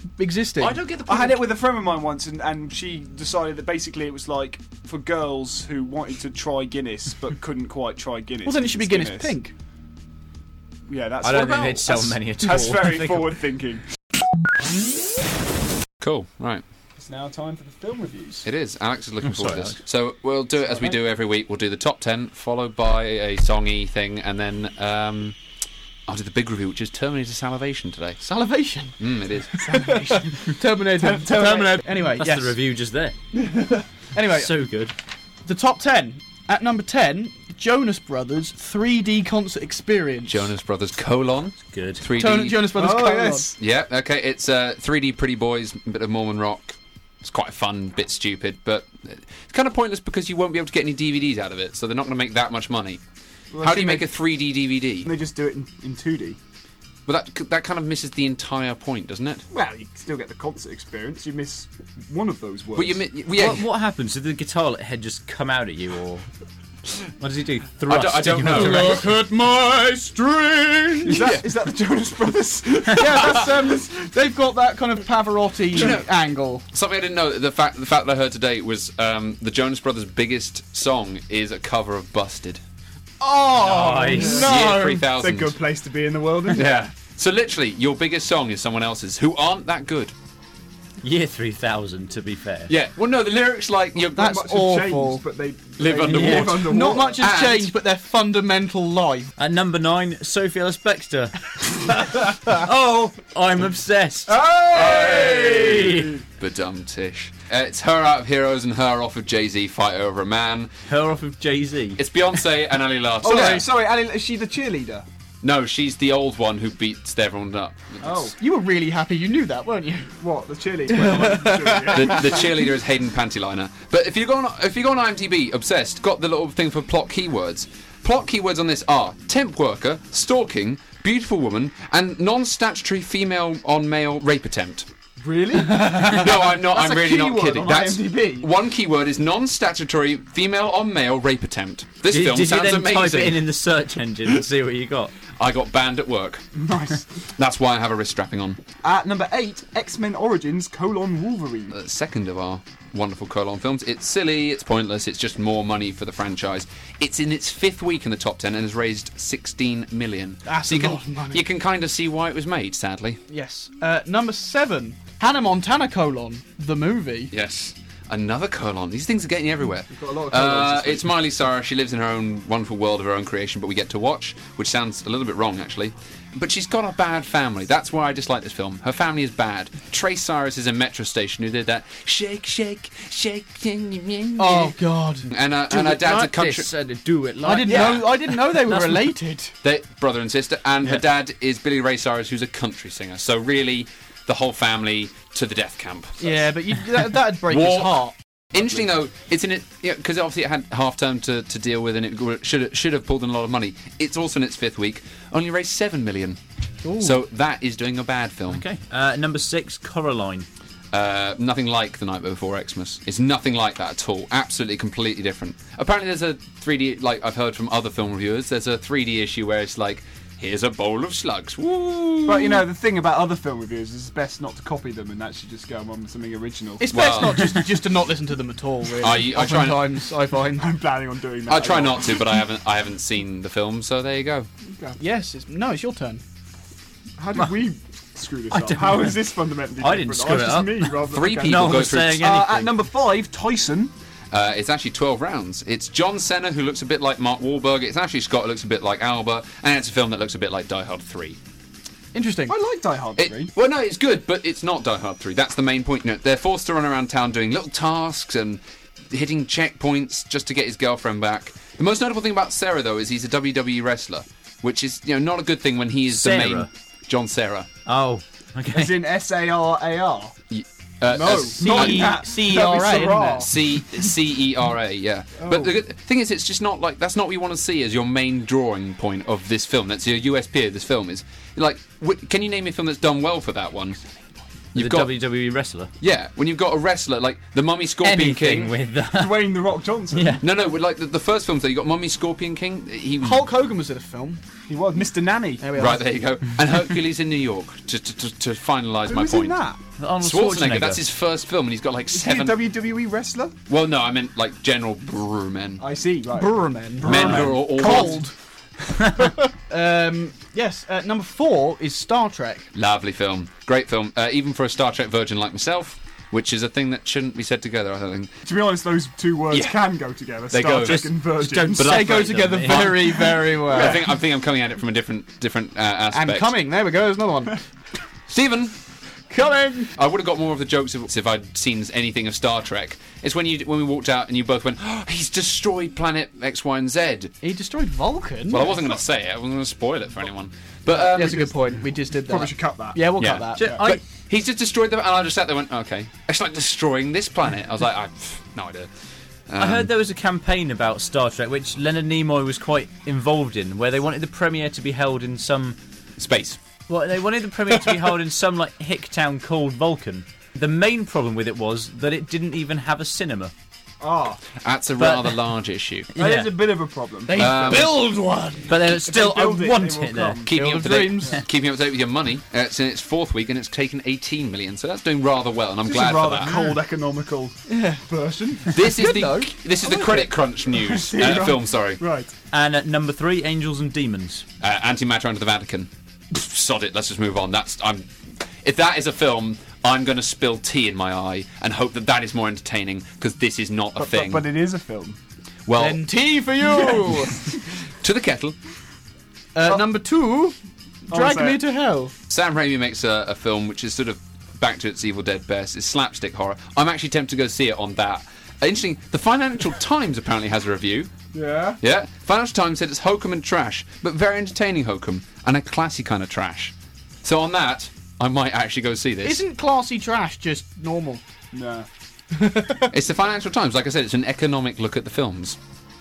existing. I don't get the I point. had it with a friend of mine once, and, and she decided that basically it was like for girls who wanted to try Guinness but couldn't quite try Guinness. Well, then it should be because Guinness, Pink. Yeah, that's I don't what think about- they'd sell that's- many at all. That's I very think- forward thinking. Cool, right. It's now time for the film reviews. It is. Alex is looking I'm forward sorry, to this. Alex. So we'll do it as we do every week. We'll do the top ten, followed by a songy thing, and then um, I'll do the big review, which is Terminator Salivation today. Salivation. Mm, it is. Terminator. Terminator. Anyway, That's yes. the review just there. Anyway, So good. the top ten. At number ten, Jonas Brothers three D concert experience. Jonas Brothers colon Good. three D. Ton- Jonas Brothers Oh, colon. yes. Yeah, okay. It's uh, three D Pretty Boys, a bit of Mormon rock. It's quite fun, bit stupid, but it's kind of pointless because you won't be able to get any D V Ds out of it, so they're not going to make that much money. Well, How I do you think make a three D D V D? They just do it in, in two D. Well, that that kind of misses the entire point, doesn't it? Well, you still get the concert experience. You miss one of those words. Well, you mi- well, yeah. What, what happens? Did the guitar head just come out at you, or what does he do? Thrust. I don't, I don't in your know. direction? at my string. Is that, is that the Jonas Brothers? Yeah, that's, um, they've got that kind of Pavarotti you know- angle. Something I didn't know. The fact the fact that I heard today was um, the Jonas Brothers' biggest song is a cover of "Busted." Oh Nice. no! Year three It's a thousand. good place to be in the world, isn't it? Yeah. So literally, your biggest song is someone else's who aren't that good. Year three thousand, to be fair. Yeah. Well, no, the lyrics like you're That's Much has awful. changed, but they Live they underwater. live underwater. Not much has And- changed, but their fundamental life. At number nine, Sophie Ellis Bextor. Oh, I'm obsessed. Hey! Badum Tish. Uh, it's her out of Heroes and her off of Jay-Z fight over a man. Her off of Jay-Z. It's Beyonce and Ali Larson. Oh, Yeah. no, sorry, Annie, is she the cheerleader? No, she's the old one who beats everyone up. Oh, You were really happy you knew that, weren't you? what, the cheerleader? Well, The, the cheerleader is Hayden Pantyliner. But if you go on, if you go on IMDb, Obsessed got the little thing for plot keywords. Plot keywords on this are temp worker, stalking, beautiful woman, and non-statutory female on male rape attempt. really? No, I'm not. That's I'm a really not keyword kidding. on That's IMDb. one keyword is non-statutory female on male rape attempt. This Did, film did you sounds then amazing. type it in in the search engine and see what you got? I got banned at work. Nice. That's why I have a wrist strapping on. At number eight, X-Men Origins, colon, Wolverine. The second of our wonderful colon films. It's silly, it's pointless, it's just more money for the franchise. It's in its fifth week in the top ten and has raised sixteen million. That's so you a can, lot of money. You can kind of see why it was made, sadly. Yes. Uh, number seven, Hannah Montana colon, the movie. Yes. Another colon. These things are getting everywhere. got a lot of Uh, colons this week. it's Miley Cyrus. She lives in her own wonderful world of her own creation, but we get to watch, which sounds a little bit wrong, actually. But she's got a bad family. That's why I dislike this film. Her family is bad. Trace Cyrus is a Metro station who did that shake, shake, shake. Oh God! And, uh, and her dad's a like country. this and do it like I didn't Yeah. know. I didn't know they were That's- related. They brother and sister, and her dad is Billy Ray Cyrus, who's a country singer. So really, the whole family to the death camp. Yeah, but you, that, that'd break his War- heart. Interesting though, it's in it because obviously it had half term to, to deal with, and it should should have pulled in a lot of money. It's also in its fifth week, only raised seven million. So that is doing a bad film. Okay. Uh, number six, Coraline. Uh, nothing like The Night Before Xmas. It's nothing like that at all. Absolutely, completely different. Apparently, there's a three D. Like I've heard from other film reviewers, there's a three D issue where it's like, here's a bowl of slugs. Woo! But you know, the thing about other film reviews is it's best not to copy them and actually just go on with something original. It's Well- best not just just to not listen to them at all. Really. I- I try and- Oftentimes, I find. I'm planning on doing that. I try a lot. not to, but I haven't. I haven't seen the film, so there you go. Yes. It's, no, it's your turn. How did we screw this I up? don't How know. is this fundamentally I different? didn't Oh, screw it's it just up. me rather than Three okay. people No one go was through. saying Uh, anything. at number five, Tyson. Uh, it's actually twelve rounds. It's John Cena, who looks a bit like Mark Wahlberg. It's actually Scott, who looks a bit like Alba, and it's a film that looks a bit like Die Hard three. Interesting. I like Die Hard It- three. well, no, it's good, but it's not Die Hard three. That's the main point. You know, they're forced to run around town doing little tasks and hitting checkpoints just to get his girlfriend back. The most notable thing about Sarah, though, is he's a W W E wrestler, which is you know not a good thing when he is the main. Sarah? John Sarah. Oh, okay. As in S A R A R. Uh, No, uh, not C- that. C E R A, That'd be isn't Sarah. it? C C E R A, yeah. But the good thing is, it's just not like that's not what you want to see as your main drawing point of this film. That's your U S P of this film. Is like, wh- can you name me a film that's done well for that one? You've the got W W E wrestler. yeah, when you've got a wrestler like the Mummy Scorpion Anything King. with that. Dwayne the Rock Johnson. Yeah. No, no, with, like the, the first film, so you got Mummy Scorpion King. He was Hulk Hogan was in a film. He was Mister Nanny. There we are. right there. You go, and Hercules in New York to to, to, to finalise Who my was point. in that? Arnold Schwarzenegger, Schwarzenegger. that's his first film, and he's got like Is he a seven. W W E wrestler? well, no, I meant like General Brewmen. I see. Right. Burman. Men who are all Cold. um, yes, uh, number four is Star Trek. Lovely film, great film, uh, even for a Star Trek virgin like myself, which is a thing that shouldn't be said together. I don't think. To be honest, those two words Yeah. can go together. They Star go. Trek Just- and Just Virgin. don't But say I go like together them, very, very well. I think I think I'm coming at it from a different different uh, aspect. and coming, there we go, there's another one. Stephen. Coming! I would have got more of the jokes if, if I'd seen anything of Star Trek. It's when you when we walked out and you both went, oh, he's destroyed planet X, Y, and Z. He destroyed Vulcan. Well, I wasn't going to say it. I wasn't going to spoil it for anyone. But um, That's a good point. We just did that. Probably should cut that. Yeah, we'll Yeah. cut that. Ju- Yeah. I- but he's just destroyed them, and I just sat there and went, okay. It's like destroying this planet. I was like, I pff, no idea. Um, I heard there was a campaign about Star Trek which Leonard Nimoy was quite involved in, where they wanted the premiere to be held in some. space. Well, they wanted the premiere to be held in some like hick town called Vulcan. The main problem with it was that it didn't even have a cinema. Ah, That's a But- rather large issue. that Yeah. is a bit of a problem. They Um, build one! But then still, I build it, want they will it there. come. Keeping Field up, of to date, dreams. keeping up to date with your money. Uh, it's in its fourth week, and it's taken eighteen million. So that's doing rather well, and I'm This glad is for rather that. cold economical version. This is Good the though. this is the credit crunch news uh, Right. film. Sorry, Right. And at number three, Angels and Demons. uh, antimatter under the Vatican. Pff, sod it. Let's just move on. That's I'm. If that is a film, I'm going to spill tea in my eye and hope that that is more entertaining because this is not a But, thing. but, but it is a film. well, Then tea for you! to the kettle. uh, number two, Drag say Me it. to Hell. Sam Raimi makes a, a film which is sort of back to its Evil Dead best. It's slapstick horror. I'm actually tempted to go see it on that. Uh, interesting. The Financial Times apparently has a review. Yeah. Yeah, Financial Times said it's hokum and trash, but very entertaining hokum and a classy kind of trash. So on that, I might actually go see this. Isn't classy trash just normal? No. It's the Financial Times. Like I said, it's an economic look at the films.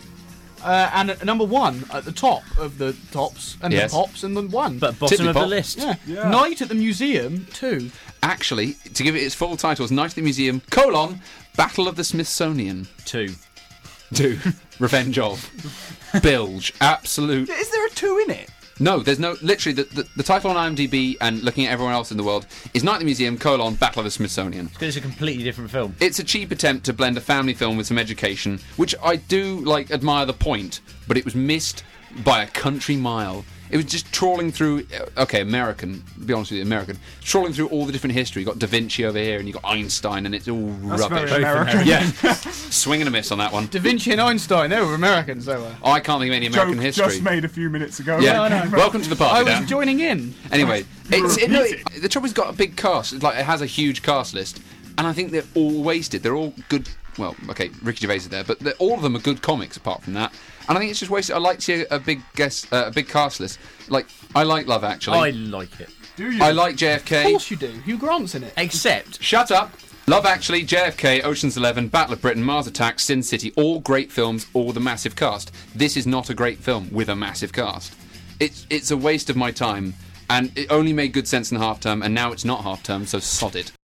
Uh, and at number one, at the top of the tops, and Yes. the tops, and the one. But bottom Tippy of the Pop. list. yeah. Yeah. Night at the Museum, two. Actually, to give it its full title, is Night at the Museum, colon, Battle of the Smithsonian. Two. Two. Revenge of. Bilge. Absolute. Is there a two in it? No, there's no. Literally, the, the, the title on IMDb and looking at everyone else in the world is Night at the Museum, colon, Battle of the Smithsonian. Because it's a completely different film. It's a cheap attempt to blend a family film with some education, which I do, like, admire the point, but it was missed by a country mile. It was just trawling through, uh, okay, American, to be honest with you, American, trawling through all the different history. You got Da Vinci over here, and you got Einstein, and it's all That's rubbish. very American. Yeah, swing and a miss on that one. Da Vinci and Einstein, they were Americans, they were. I can't think of any American Joke history. just made a few minutes ago. Yeah, I know. welcome to the party, I was Dan. joining in. Anyway, it's, it, no, repeating. it- the trouble's got a big cast. It's like it has a huge cast list, and I think they're all wasted. They're all good. Well, okay, Ricky Gervais is there, but they're- all of them are good comics apart from that. And I think it's just wasted. I like to see a, a big guest, uh, a big cast list. Like I like Love Actually. I like it. Do you? I like J F Of K. course you do. Hugh Grant's in it. Except, Shut up. Love Actually, J F K, Ocean's Eleven, Battle of Britain, Mars Attacks, Sin City, all great films, all with a massive cast. This is not a great film with a massive cast. It's it's a waste of my time, and it only made good sense in half term, and now it's not half term, so sod it.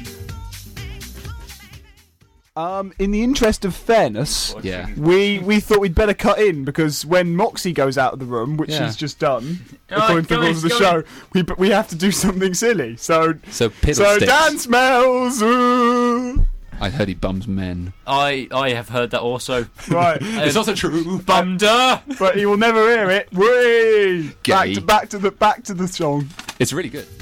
Um, in the interest of fairness, Yeah. we we thought we'd better cut in because when Moxie goes out of the room, which Yeah. she's just done, Oh, according to the go rules of in, the go show, we we have to do something silly. So So so piddlesticks. Dan smells. Ooh. I heard he bums men. I I have heard that also. Right, It's also true. Bumder! but he will never hear it. Whee! Back Gay. to back to the back to the song. It's really good.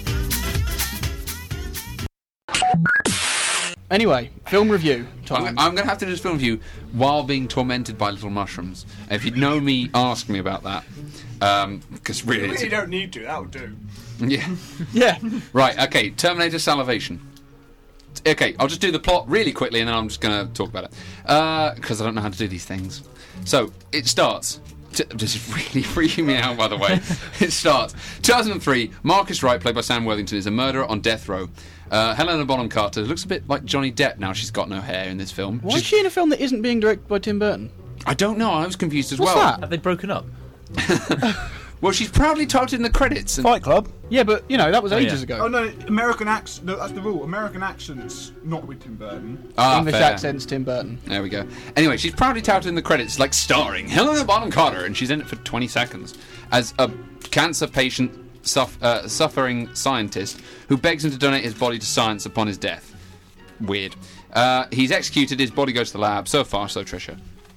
Anyway, film review I'm, time. I'm going to have to do this film review while being tormented by little mushrooms. If you know me, ask me about that. Because really, it's, don't need to. That would do. yeah. yeah. Right. Okay. Terminator Salivation. Okay, I'll just do the plot really quickly, and then I'm just going to talk about it because I don't know how to do these things. So it starts. T- this is really freaking me out, by the way. It starts. two thousand three, Marcus Wright, played by Sam Worthington, is a murderer on death row. Uh, Helena Bonham Carter looks a bit like Johnny Depp now. She's got no hair in this film. Why is She's- she in a film that isn't being directed by Tim Burton? I don't know. I was confused as What's well. that? Have they broken up? Well, she's proudly touted in the credits. And Fight Club. Yeah, but you know that was Oh, ages yeah. ago. Oh no, American accent. No, that's the rule. American accents, not with Tim Burton. Ah, English fair. accents, Tim Burton. There we go. Anyway, she's proudly touted in the credits, like starring Helena Bonham Carter, and she's in it for twenty seconds as a cancer patient, suff- uh, suffering scientist who begs him to donate his body to science upon his death. Weird. Uh, he's executed. His body goes to the lab. So far, so Tricia.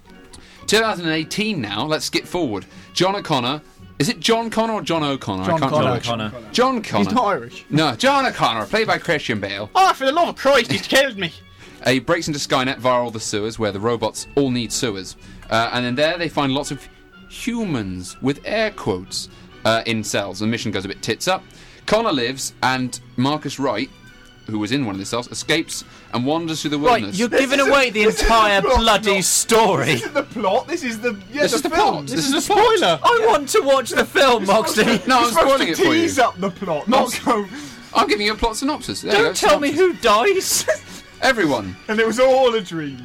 twenty eighteen now. Let's skip forward. John O'Connor. Is it John Connor or John O'Connor? John I can't Connor. remember. John Connor. John Connor. He's not Irish. No, John O'Connor, played by Christian Bale. Oh, for the love of Christ, he's killed me. Uh, he breaks into Skynet via all the sewers, where the robots all need sewers. Uh, and then there they find lots of humans, with air quotes, uh, in cells. The mission goes a bit tits up. Connor lives, and Marcus Wright, who was in one of the cells, escapes and wanders through the Right, wilderness. you're giving away the entire plot, bloody not- story. This is the plot. This is the yeah, This the is the film. plot. This, is a spoiler. I want to watch the film, Moxley. No, I'm You're supposed spoiling to it for you. tease up the plot, not go. I'm giving you a plot synopsis. There you go, Don't tell me synopsis. who dies. Everyone. And it was all a dream.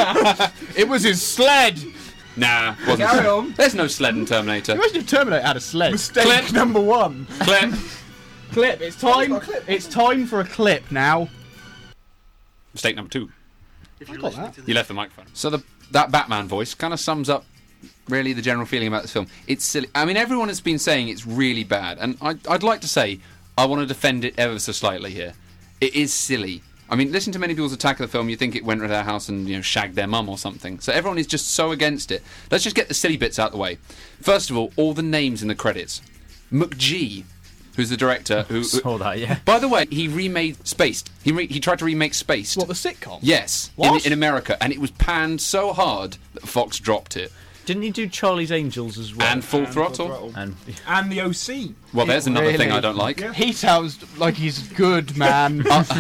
It was his sled. Nah, wasn't. Carry on. There's no sled in Terminator. Imagine if Terminator had a sled. Mistake Clip. number one. Clip. Clip. It's time. got a clip. It's time for a clip now. Mistake number two. I got that. You left the microphone. So the, that Batman voice kind of sums up really the general feeling about this film. It's silly. I mean, everyone has been saying it's really bad, and I'd, I'd like to say I want to defend it ever so slightly here. It is silly. I mean, listen to many people's attack of the film. You think it went to their house and you know shagged their mum or something. So everyone is just so against it. Let's just get the silly bits out of the way. First of all, all the names in the credits. McGee, who's the director, who. who Saw that, yeah. by the way, he remade Spaced. He re- he tried to remake Spaced. What, the sitcom? Yes, in, What? in America, and it was panned so hard that Fox dropped it. Didn't he do Charlie's Angels as well? And Full And Throttle. Full Throttle. And And the O C. Well, there's another Really? thing I don't like. Yeah. He sounds like he's good, man.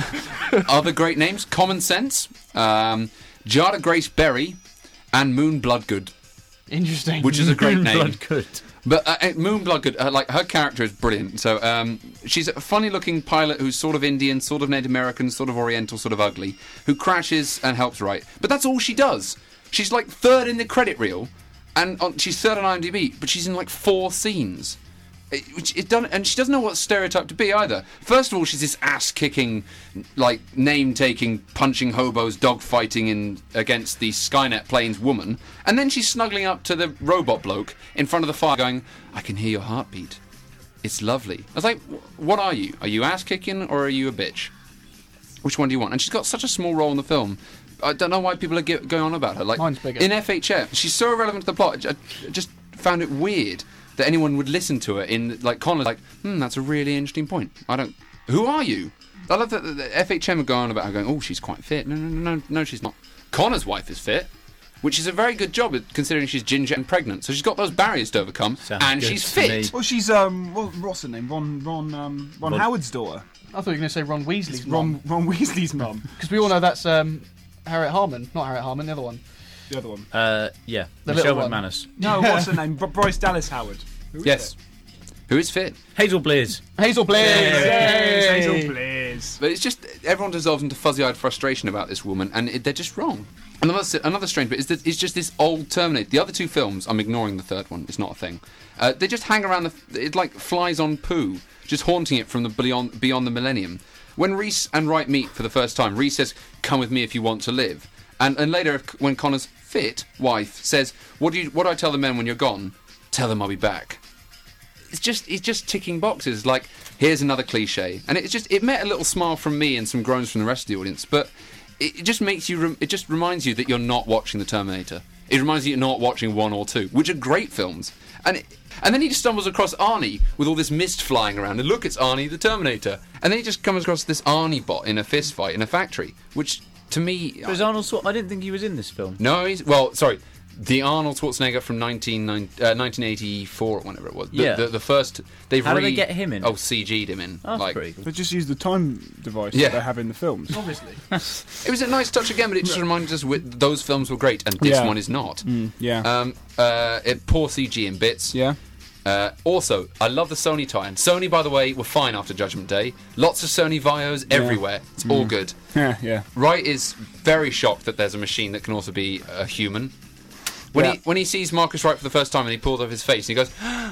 Other great names: Common Sense, um, Jada Grace Berry, and Moon Bloodgood, Interesting. which is a great name. Blood good. But uh, uh, Moon Bloodgood, uh, like her character is brilliant. So um, she's a funny-looking pilot who's sort of Indian, sort of Native American, sort of Oriental, sort of ugly, who crashes and helps Wright. But that's all she does. She's like third in the credit reel, and on, she's third on IMDb, but she's in like four scenes. It, which it done, and she doesn't know what stereotype to be either. First of all, she's this ass-kicking, like name-taking, punching hobos, dog-fighting in against the Skynet planes woman, and then she's snuggling up to the robot bloke in front of the fire, going, "I can hear your heartbeat. It's lovely." I was like, "What are you? Are you ass-kicking or are you a bitch? Which one do you want?" And she's got such a small role in the film. I don't know why people are get, going on about her. Like Mine's bigger. in F H F, she's so irrelevant to the plot. I I just found it weird that anyone would listen to her in like Connor's like, hmm, that's a really interesting point. I don't. Who are you? I love that the, the F H M are going on about her, going, oh, she's quite fit. No, no, no, no, no, she's not. Connor's wife is fit, which is a very good job at- considering she's ginger and pregnant. So she's got those barriers to overcome, Sounds and good she's to me. fit. Well, she's um, what, what's her name? Ron, Ron, um, Ron, Ron- Howard's daughter. I thought you were going to say Ron Weasley's Ron, Ron Weasley's mum. Because we all know that's um, Harriet Harman. Not Harriet Harman, the other one. The other one. Uh, yeah, The Michelle little one. McManus. No, what's her name? Br- Bryce Dallas Howard. Who is Yes, it? who is fit? Hazel Blears. Hazel Blaze! Yes, Yay! Hazel Blaze. But it's just everyone dissolves into fuzzy-eyed frustration about this woman, and it, they're just wrong. Another another strange bit is that it's just this old Terminator. The other two films, I'm ignoring the third one. It's not a thing. Uh, they just hang around. The, it like flies on poo, just haunting it from the beyond beyond the millennium. When Reese and Wright meet for the first time, Reese says, "Come with me if you want to live," and and later when Connor's fit wife says, "What do you what do I tell the men when you're gone? Tell them I'll be back." It's just it's just ticking boxes. Like here's another cliche, and it's just it met a little smile from me and some groans from the rest of the audience. But it, it just makes you rem- it just reminds you that you're not watching the Terminator. It reminds you you're not watching one or two, which are great films. And it, and then he just stumbles across Arnie with all this mist flying around, and look, it's Arnie the Terminator. And then he just comes across this Arnie bot in a fist fight in a factory, which to me, But is Arnold Schwar- I didn't think he was in this film. no, he's well, sorry. The Arnold Schwarzenegger from nineteen, uh, nineteen eighty-four or whenever it was. The, Yeah. the, the first. They've How re- did they get him in? Oh, C G'd him in. Oh, that's like, pretty cool. They just use the time device Yeah. that they have in the films. Obviously. It was a nice touch again, but it just reminded us with, those films were great, and this Yeah. one is not. Yeah. Um, uh, it, poor C G in bits. yeah. Uh, also, I love the Sony tie-in. Sony, by the way, were fine after Judgment Day. Lots of Sony Vios everywhere. It's all good. Yeah. Yeah. Wright is very shocked that there's a machine that can also be a human. When Yeah. he when he sees Marcus Wright for the first time and he pulls off his face and he goes, "I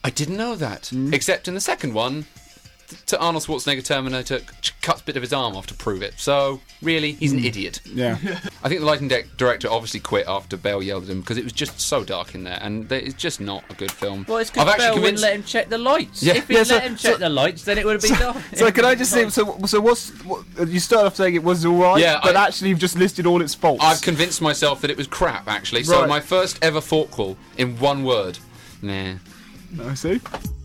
I didn't know that. Mm. Except in the second one, th- to Arnold Schwarzenegger Terminator c- cuts a bit of his arm off to prove it. So, really, he's an idiot. Yeah. I think the lighting de- director obviously quit after Bale yelled at him because it was just so dark in there, and th- it's just not a good film. Well, it's I've because actually Bell wouldn't convinced- let him check the lights. Yeah. If he'd Yeah, let so- him check so- the lights, then it would have been dark. So can I just say, so so what's what, you started off saying it was all right, Yeah, but I- actually you've just listed all its faults. I've convinced myself that it was crap, actually. So Right. my first ever forkful in one word. Nah. I see.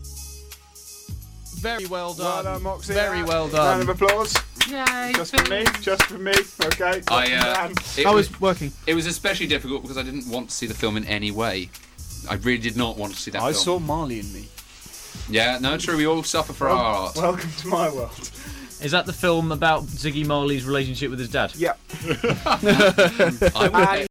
Very well Well done. done, Moxie. Very well Round done. of applause. Yay. Just for me. Just for me. Okay. I, uh, Man. it, I was, was working. it was especially difficult because I didn't want to see the film in any way. I really did not want to see that I film. saw Marley and Me. Yeah, no, true. We all suffer for our art. Welcome to my world. Is that the film about Ziggy Marley's relationship with his dad? Yep. I would.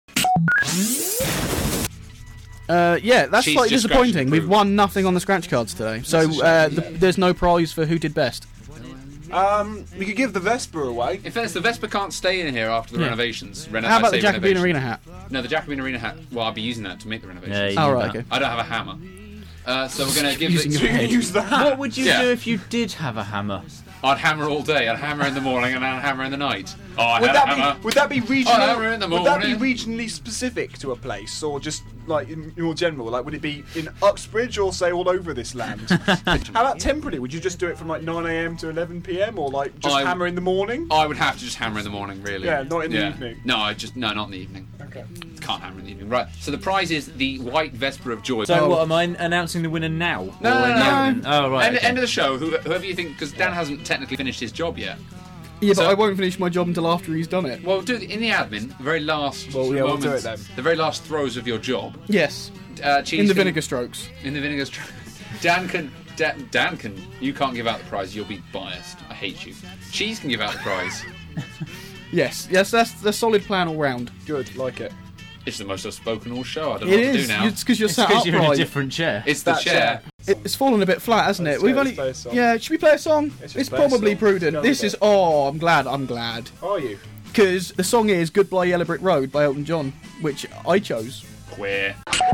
Uh, yeah, that's Cheese slightly discretion disappointing. We've approved. won nothing on the scratch cards today, so uh, th- there's no prize for who did best. Um, we could give the Vespa away. In fairness, the Vespa can't stay in here after the Yeah. renovations. Reno- How I about the say Jacobean renovation. Arena hat? No, the Jacobean Arena hat. Well, I'll be using that to make the Yeah, renovations. you Oh, do right, that. okay. I don't have a hammer. Uh, so we're going to give Using the. your head. Use the hat. What would you Yeah. do if you did have a hammer? I'd hammer all day. I'd hammer in the morning and I'd hammer in the night. Oh, I Would had that a hammer. be would that be Oh, hammer regional? in the Would that be morning. regionally specific to a place, or just like in more general? Like, would it be in Uxbridge or say all over this land? How about temporally? Would you just do it from like nine a m to eleven p m or like just I- hammer in the morning? I would have to just hammer in the morning, really. Yeah, not in the evening. No, I just no, not in the evening. Okay. Can't hammer in the evening. Right. So the prize is the white Vespa of Joy. So Oh. what, am I announcing the winner now? No, Or no, in the no. end? Oh, right. End, okay. end of the show. Who, whoever you think, because Dan hasn't technically finished his job yet. Yeah, but So- I won't finish my job until after he's done it. Well, do it in the admin. The very last. Well, yeah, we'll moments, do it then. The very last throws of your job. Yes, Uh, cheese in the can- vinegar strokes. In the vinegar. Str- Dan can. Dan, Dan can. You can't give out the prize. You'll be biased. I hate you. Cheese can give out the prize. Yes, yes, that's the solid plan all round. Good, like it. It's the most I've spoken all show. I don't know It what to is. do now. It's because you're It's sat because you're in a upright. different chair. It's the That chair. chair. It's fallen a bit flat, hasn't it? Let's We've go, only. let's play a song. Yeah, should we play a song? Let's just It's play a probably song. prudent. Go This with is. it. Oh, I'm glad. I'm glad. Are you? Because the song is "Goodbye Yellow Brick Road" by Elton John, which I chose. Queer.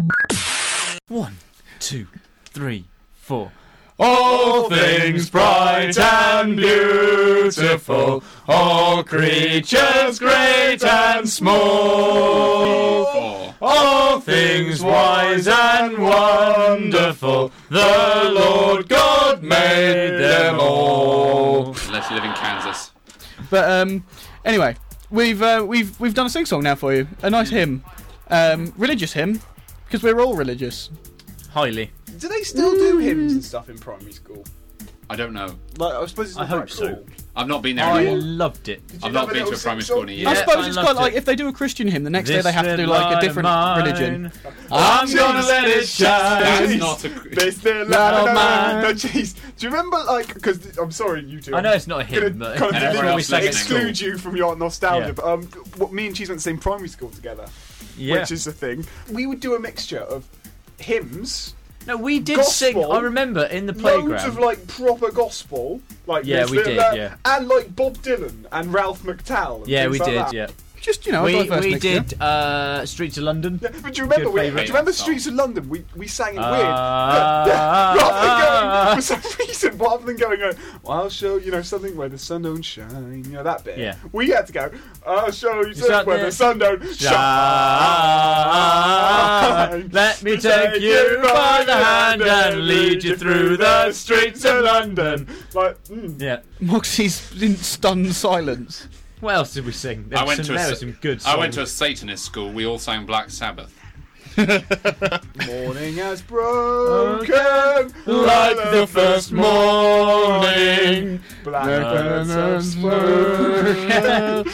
One, two, three, four. All things bright and beautiful, all creatures great and small, Four. all things wise and wonderful, the Lord God made them all. Unless you live in Kansas. But um, anyway, we've uh, we've we've done a sing song now for you, a nice hymn, um, religious hymn, because we're all religious. Highly. Do they still do hymns and stuff in primary school? I don't know. Like, I suppose it's I not hope quite so. cool. I've not been there I anymore. loved it. I've you not have a been to a little primary sing school in a song? year. I Yeah, suppose I it's loved quite like it. if they do a Christian hymn, the next day This they have to do little like a light of different mine, religion. I'm Jeez. gonna let it shine. That's Jeez. not a. They still Lad no, of no, no, mine. no, jeez. Do you remember, like, because I'm sorry, you two. I know it's not a Gonna hymn, but kind of And everyone else delete- listening. exclude you from your nostalgia. Yeah. But um, what me and Cheese went to the same primary school together, yeah. which is the thing. We would do a mixture of hymns, No, we did Gospel, sing. I remember in the loads playground. of like proper gospel, like Yeah, this, we that, did, that, yeah. and like Bob Dylan and Ralph McTell. And yeah, things we like did. that. Yeah, Just you know, a we diverse we mixture. did uh, Streets of London. Yeah, but do you remember? Good We, do favourite you remember song. Streets of London? We we sang it Uh, weird. rather than going, for some reason, rather than going, uh, well, I'll show you know something where the sun don't shine, you know that bit. Yeah. We had to go. I'll show you something shut where the- the sun don't shine. Shine. Let me take you by the hand and lead you through the streets of London. Like, mm. Yeah. Moxie's in stunned silence. What else did we sing? There I was went some, to a there s- were some good songs. I went to a Satanist school. We all sang Black Sabbath. Morning has broken Like the first morning. Blackbirds have spoken.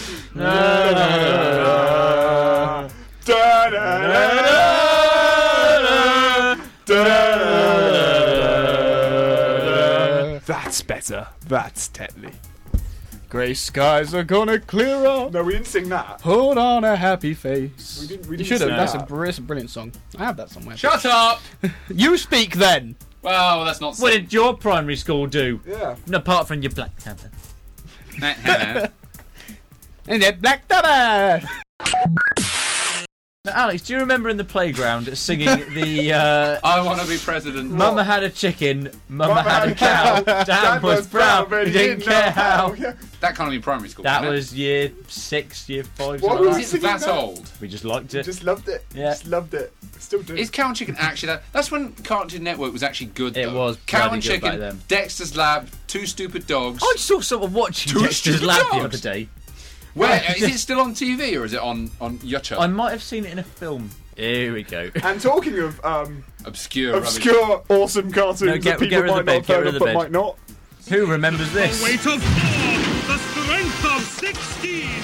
That's better. That's Tetley. Grey skies are gonna clear up. No, we didn't sing that. Put on a happy face. We didn't- we you didn't should have. sing That's that. a, br- that's a brilliant song. I have that somewhere. Shut up! You speak then. Well, that's not. What did your primary school do? Yeah. Apart from your Black Sabbath. Nah, nah, nah. And then Black Sabbath. Now, Alex, do you remember in the playground singing the uh, I want to be president. Mama had a chicken, Mama, had a cow, Dad was brown, but he didn't care how. Yeah. That can't be primary school. That wasn't it? was year six, year five. What something was like it? that. singing That's that? old. We just liked it. Just loved it. Yeah. Just loved it. Still do. Is Cow and Chicken actually that? That's when Cartoon Network was actually good. It though. was Cow bloody and good Chicken, back then. Dexter's Lab, Two Stupid Dogs. I saw someone watching Two Dexter's stupid Lab the dogs. other day. Where is it still on T V or is it on on YouTube? I might have seen it in a film. Here we go. And talking of um, Obscure, rubbish. obscure, awesome cartoons No, get- that get people rid of might the not bed, have get heard rid of of but the bed. might not. Who remembers this? Weight of four, the strength of sixteen.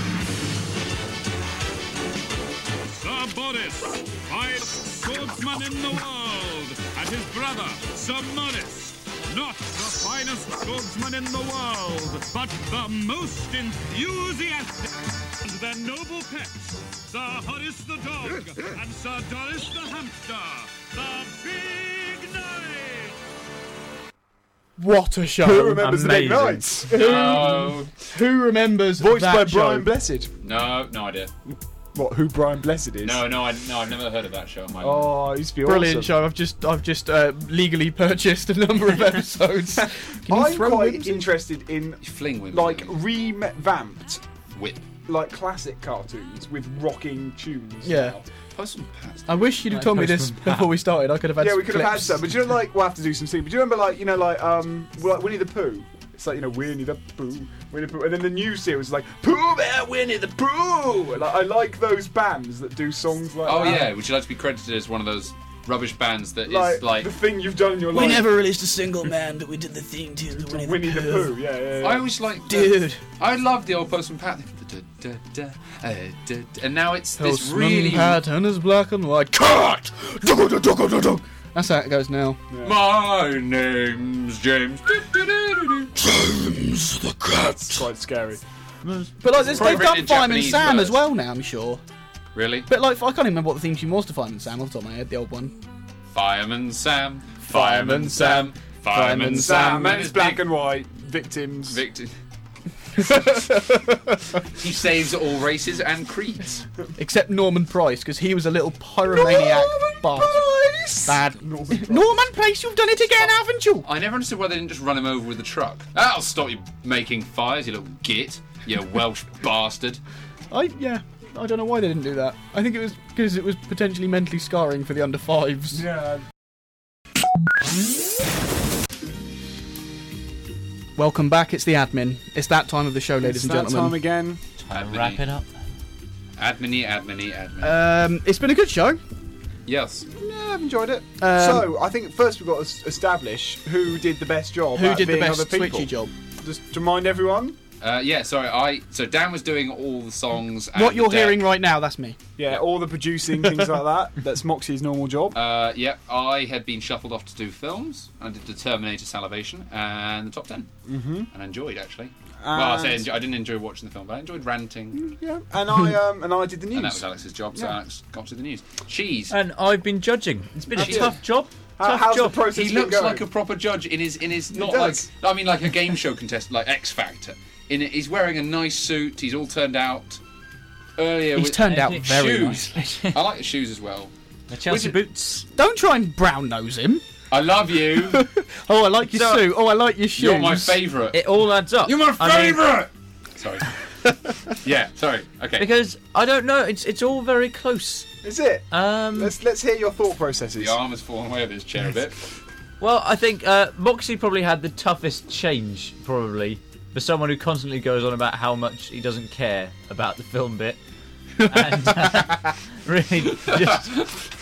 Sir Boris, five swordsman in the world, and his brother, Sir Morris. Not the finest swordsman in the world, but the most enthusiastic. And their noble pets, Sir Horace the dog, and Sir Doris the hamster. The Big Night. What a show! Who remembers the Big amazing. Nights? No, Who remembers Voiced that by show? Brian Blessed. no, no idea. What? Who Brian Blessed is? No, no, I, no, I've never heard of that show. In my life. Oh, it used to be Brilliant awesome. show. I've just I've just uh, legally purchased a number of episodes. Can you I'm throw quite whims in? interested in You fling women. like don't revamped, you? whip. like classic cartoons with rocking tunes. Yeah. now. Postman Pat's. I wish you'd have Like told me this Postman Pat. before we started. I could have had Yeah, some we could have had clips. some, but you know, like we'll have to do some singing. But do you remember, like you know, like um, like Winnie the Pooh? It's like you know, Winnie the Pooh, Winnie the Pooh, and then the new series is like Pooh Bear, Winnie the Pooh. Like, I like those bands that do songs like Oh that. yeah, would you like to be credited as one of those rubbish bands that is like, like? the thing you've done in your We life. never released a single man, but we did the theme tune to Winnie, Winnie the the Pooh. Pooh. Yeah, yeah. yeah. I always like Dude. I love the old Postman Pat. Da, da, da, uh, da, da. And now it's this Postman really. pattern is black and white. Cut! Dugga-dugga-dugga-dugga. That's how it goes now. My name's James. James the cat. That's quite scary. But like, probably they've written done in Fireman Japanese Sam words. as well now, I'm sure. Really? But like, I can't even remember what the theme tune was to Fireman Sam off the top of my head, the old one. Fireman Sam. Fireman Sam. Fireman Sam. and it's black and white. Victims. Victim. He saves all races and creeds. Except Norman Price, because he was a little pyromaniac bastard. Bad. Norman Price. Norman Price, you've done it again, haven't you? I never understood why they didn't just run him over with the truck. That'll stop you making fires, you little git. You Welsh bastard. I yeah. I don't know why they didn't do that. I think it was because it was potentially mentally scarring for the under fives. Yeah. Welcome back. It's the admin. It's that time of the show, ladies It's and that time gentlemen. again. Admin-y. Wrap it up. Admin-y, admin-y, admin. Um, it's been a good show. Yes. Yeah, I've enjoyed it. Um, so, I think first we've got to s- establish who did the best job. Who at did the being best other people. switchy job? Just to remind everyone. Uh, yeah, sorry, I... So Dan was doing all the songs and What the you're deck. hearing right now, that's me. Yeah, all the producing, things like that. That's Moxie's normal job. Uh, yeah, I had been shuffled off to do films. I did the Terminator Salivation and the Top Ten. Mm-hmm. And I enjoyed, actually. Well, I say And- enjoy, I didn't enjoy watching the film, but I enjoyed ranting. Yeah, and I um and I did the news. And that was Alex's job, so Yeah. Alex got to the news. Cheese. And I've been judging. It's been a Cheese. tough job. How- Tough how's job. the process He been looks going? like a proper judge in his in his not does. like I mean like a game show contestant like X Factor. In it, he's wearing a nice suit. He's all turned out. Earlier, He's with turned out Shoes. very shoes. nicely. I like the shoes as well. The Chelsea Which- boots. Don't try and brown nose him. I love you. Oh, I like your So- suit. Oh, I like your shoes. You're my favourite. It all adds up. You're my I mean, favourite. Sorry. Yeah. Sorry. Okay. because I don't know. It's it's all very close. Is it? Um, Let's let's hear your thought processes. The arm has fallen away of his chair a bit. well, I think uh, Moxie probably had the toughest change, probably, for someone who constantly goes on about how much he doesn't care about the film bit. And uh, really just.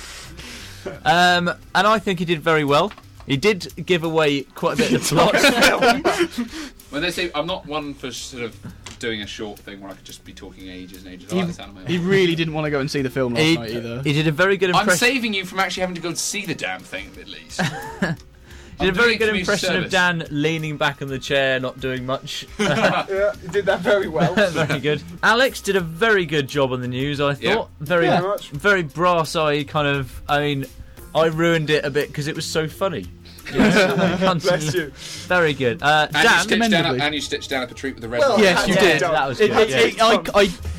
Um, and I think he did very well. He did give away quite a bit of the plot. When they say I'm not one for sort of doing a short thing where I could just be talking ages and ages. I He, like the sound of my he own. really didn't want to go and see the film last he, night either. he did a very good I'm impression. saving you from actually having to go and see the damn thing at least. He did a I'm very doing good community impression service. of Dan leaning back in the chair, not doing much. Yeah, you did that very well. Very good. Alex did a very good job on the news, I thought. Yeah. Very, Yeah. Very much. very brass-eyed kind of. I mean, I ruined it a bit because it was so funny. Yes, Bless you. Very good. Uh, And you Dan, stitched down, commendably. a, and you stitched down a treat with a red Well, line. Yes, you Yeah, did. that was It- good, it- yeah. it- I, I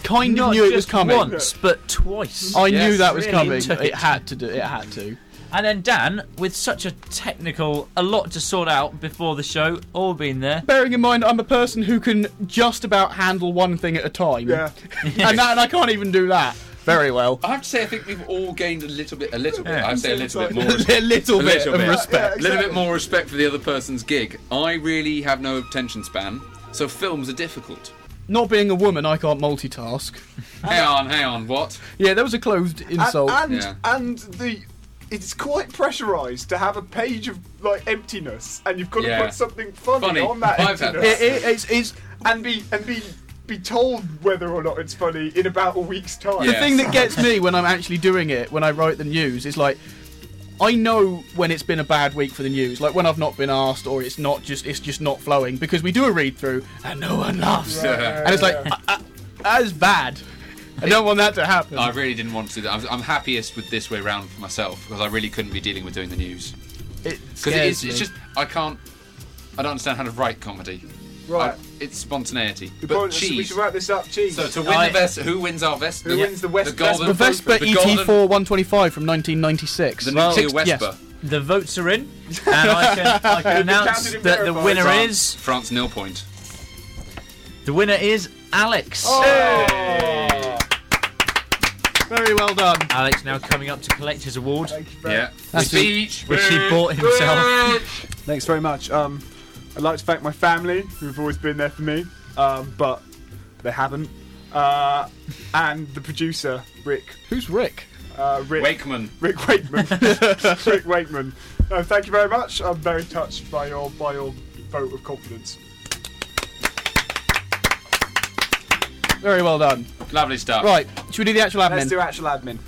kind Not of knew it was just coming. once, but twice. I Yes, knew that was really coming. into It it. had to do. It had to. And then Dan, with such a technical, a lot to sort out before the show, all been there. Bearing in mind, I'm a person who can just about handle one thing at a time. Yeah. and, that, and I can't even do that very well. I have to say, I think we've all gained a little bit, a little bit. Yeah. I'd say a little bit more. a little A bit little of bit. respect. A little bit more respect for the other person's gig. I really have no attention span, so films are difficult. Not being a woman, I can't multitask. Hang on, hang on, what? Yeah, that was a closed insult. And and, Yeah. and the it's quite pressurised to have a page of like emptiness, and you've got Yeah. to put something funny, Funny. on that I've had emptiness, It- it- it's, it's and be and be be told whether or not it's funny in about a week's time. the Yeah. thing that gets me when I'm actually doing it, when I write the news, is like, I know when it's been a bad week for the news, like when I've not been asked or it's not just it's just not flowing, because we do a read through and no one laughs, Yeah. and it's like uh, uh, that is bad. I don't want that to happen. I really didn't want to do that. I'm, I'm happiest with this way round for myself, because I really couldn't be dealing with doing the news. It Because scares it is, me. it's just, I can't, I don't understand how to write comedy. Right. I- it's spontaneity. We But probably- we cheese. should wrap this up. Cheese. So to win I- the Vest, who wins our Vest? Who wins the West- The golden the Vespa the E T golden- four one twenty-five from nineteen ninety-six. The Well, nuclear yes. Vespa. The votes are in, and I can, I can announce counted and that the verified. winner France, is France nil point. the winner is Alex. Very well done. Alex now coming up to collect his award, Yeah. That's Speech. which he bought himself. Thanks very much. Um, I'd like to thank my family, who've always been there for me, um, but they haven't. Uh, and the producer, Rick. Who's Rick? Uh, Rick. Wakeman. Rick Wakeman. Rick Wakeman. Uh, thank you very much. I'm very touched by your by your vote of confidence. Very well done. Lovely stuff. Right, should we do the actual admin? Let's do actual admin.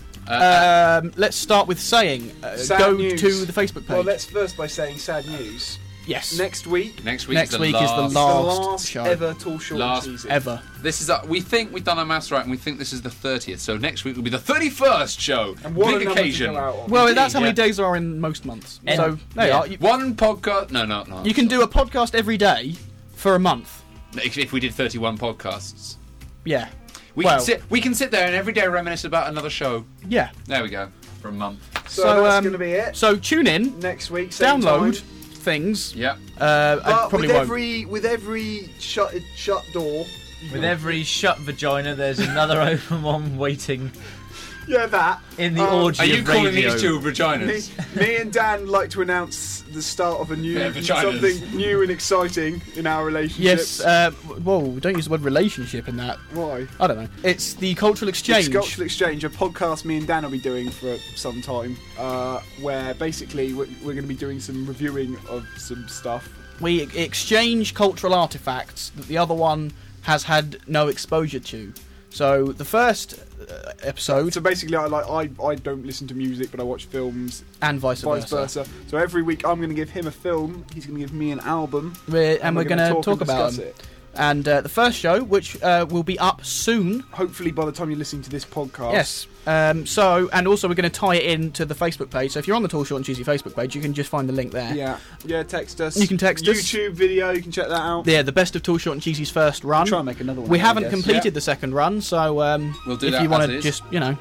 Uh, Um, let's start with saying, uh, Sad go news. to the Facebook page. Well, let's first by saying sad news. yes. Next week, next week, next is the week is last, the the last last show. ever Tall Short Last and Cheesy. Ever. This is uh, we think we've done our maths right, and we think this is the thirtieth. So next week will be the thirty-first show. And what Big a number occasion. to go out on. Well, Indeed, that's how many yeah. days there are in most months. And- so, there you yeah. are. You, One podcast. No, no, no. you can do a podcast every day for a month. If, if we did thirty-one podcasts, Yeah. we Well- can sit. We can sit there and every day reminisce about another show. Yeah. There we go. For a month. So, So, that's um, going to be it. So tune in, Next week, same download time. things. Yeah. Uh, I But probably with won't. every with every shut shut door. you With can- every shut vagina, there's another open one waiting yeah that in the Um, orgy Are you of calling radio. these two Me, vaginas? me and Dan like to announce the start of a new Yeah, vaginas. something new and exciting in our relationship. Yes. Uh, whoa, don't use the word relationship in that. Why? I don't know. It's the cultural exchange. It's Cultural Exchange, a podcast me and Dan will be doing for some time, uh, where basically we're, we're going to be doing some reviewing of some stuff. We exchange cultural artifacts that the other one has had no exposure to. So the first uh, episode, So basically, I like I, I don't listen to music, but I watch films, and vice, vice versa. So every week I'm going to give him a film, he's going to give me an album, We're, and, we're going to gonna talk, and about discuss them. it. And uh, the first show, which uh, will be up soon. Hopefully, by the time you're listening to this podcast, Yes. Um, so, and also we're going to tie it in to the Facebook page. So if you're on the Tall, Short and Cheesy Facebook page, you can just find the link there. yeah, yeah. Text us. You can text us. YouTube video. You can check that out. Yeah, the best of Tall, Short and Cheesy's first run. Try and make another one. We I haven't guess. completed Yeah. the second run, so um, We'll do if that you want as to is. just, you know,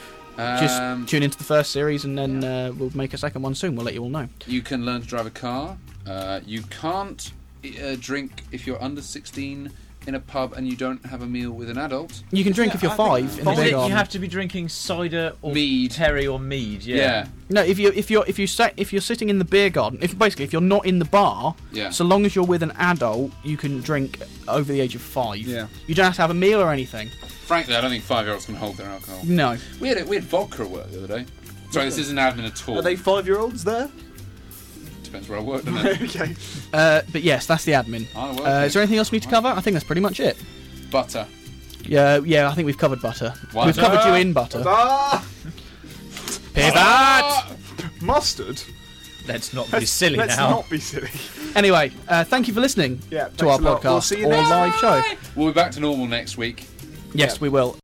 just Um, tune into the first series and then uh, we'll make a second one soon. We'll let you all know. You can learn to drive a car. Uh, you can't uh, drink if you're under sixteen in a pub and you don't have a meal with an adult. You can drink if you're I think five in the Is big it, you garden. have to be drinking cider or Mead. Terry or mead. Yeah. Yeah. No, if you if you're if you sat if you're sitting in the beer garden, if basically if you're not in the bar, Yeah. so long as you're with an adult, you can drink over the age of five. Yeah. You don't have to have a meal or anything. Frankly, I don't think five-year-olds can hold their alcohol. No. We had a, we had vodka at work the other day. Sorry, this isn't admin at all. Are they five-year-olds there? Depends where I work, doesn't it? Okay. Uh, but yes, that's the admin. I work Uh, here. is there anything else we need to cover? I think that's pretty much it. Butter. Yeah, yeah. I think we've covered butter. What? We've covered you in butter. Ah, Pivot. Ah! mustard. Let's not be Let's, silly let's now. not be silly. Anyway, uh, thank you for listening Yeah, to our thanks a lot. podcast We'll see you or next live show. We'll be back to normal next week. Yes, Yeah. we will.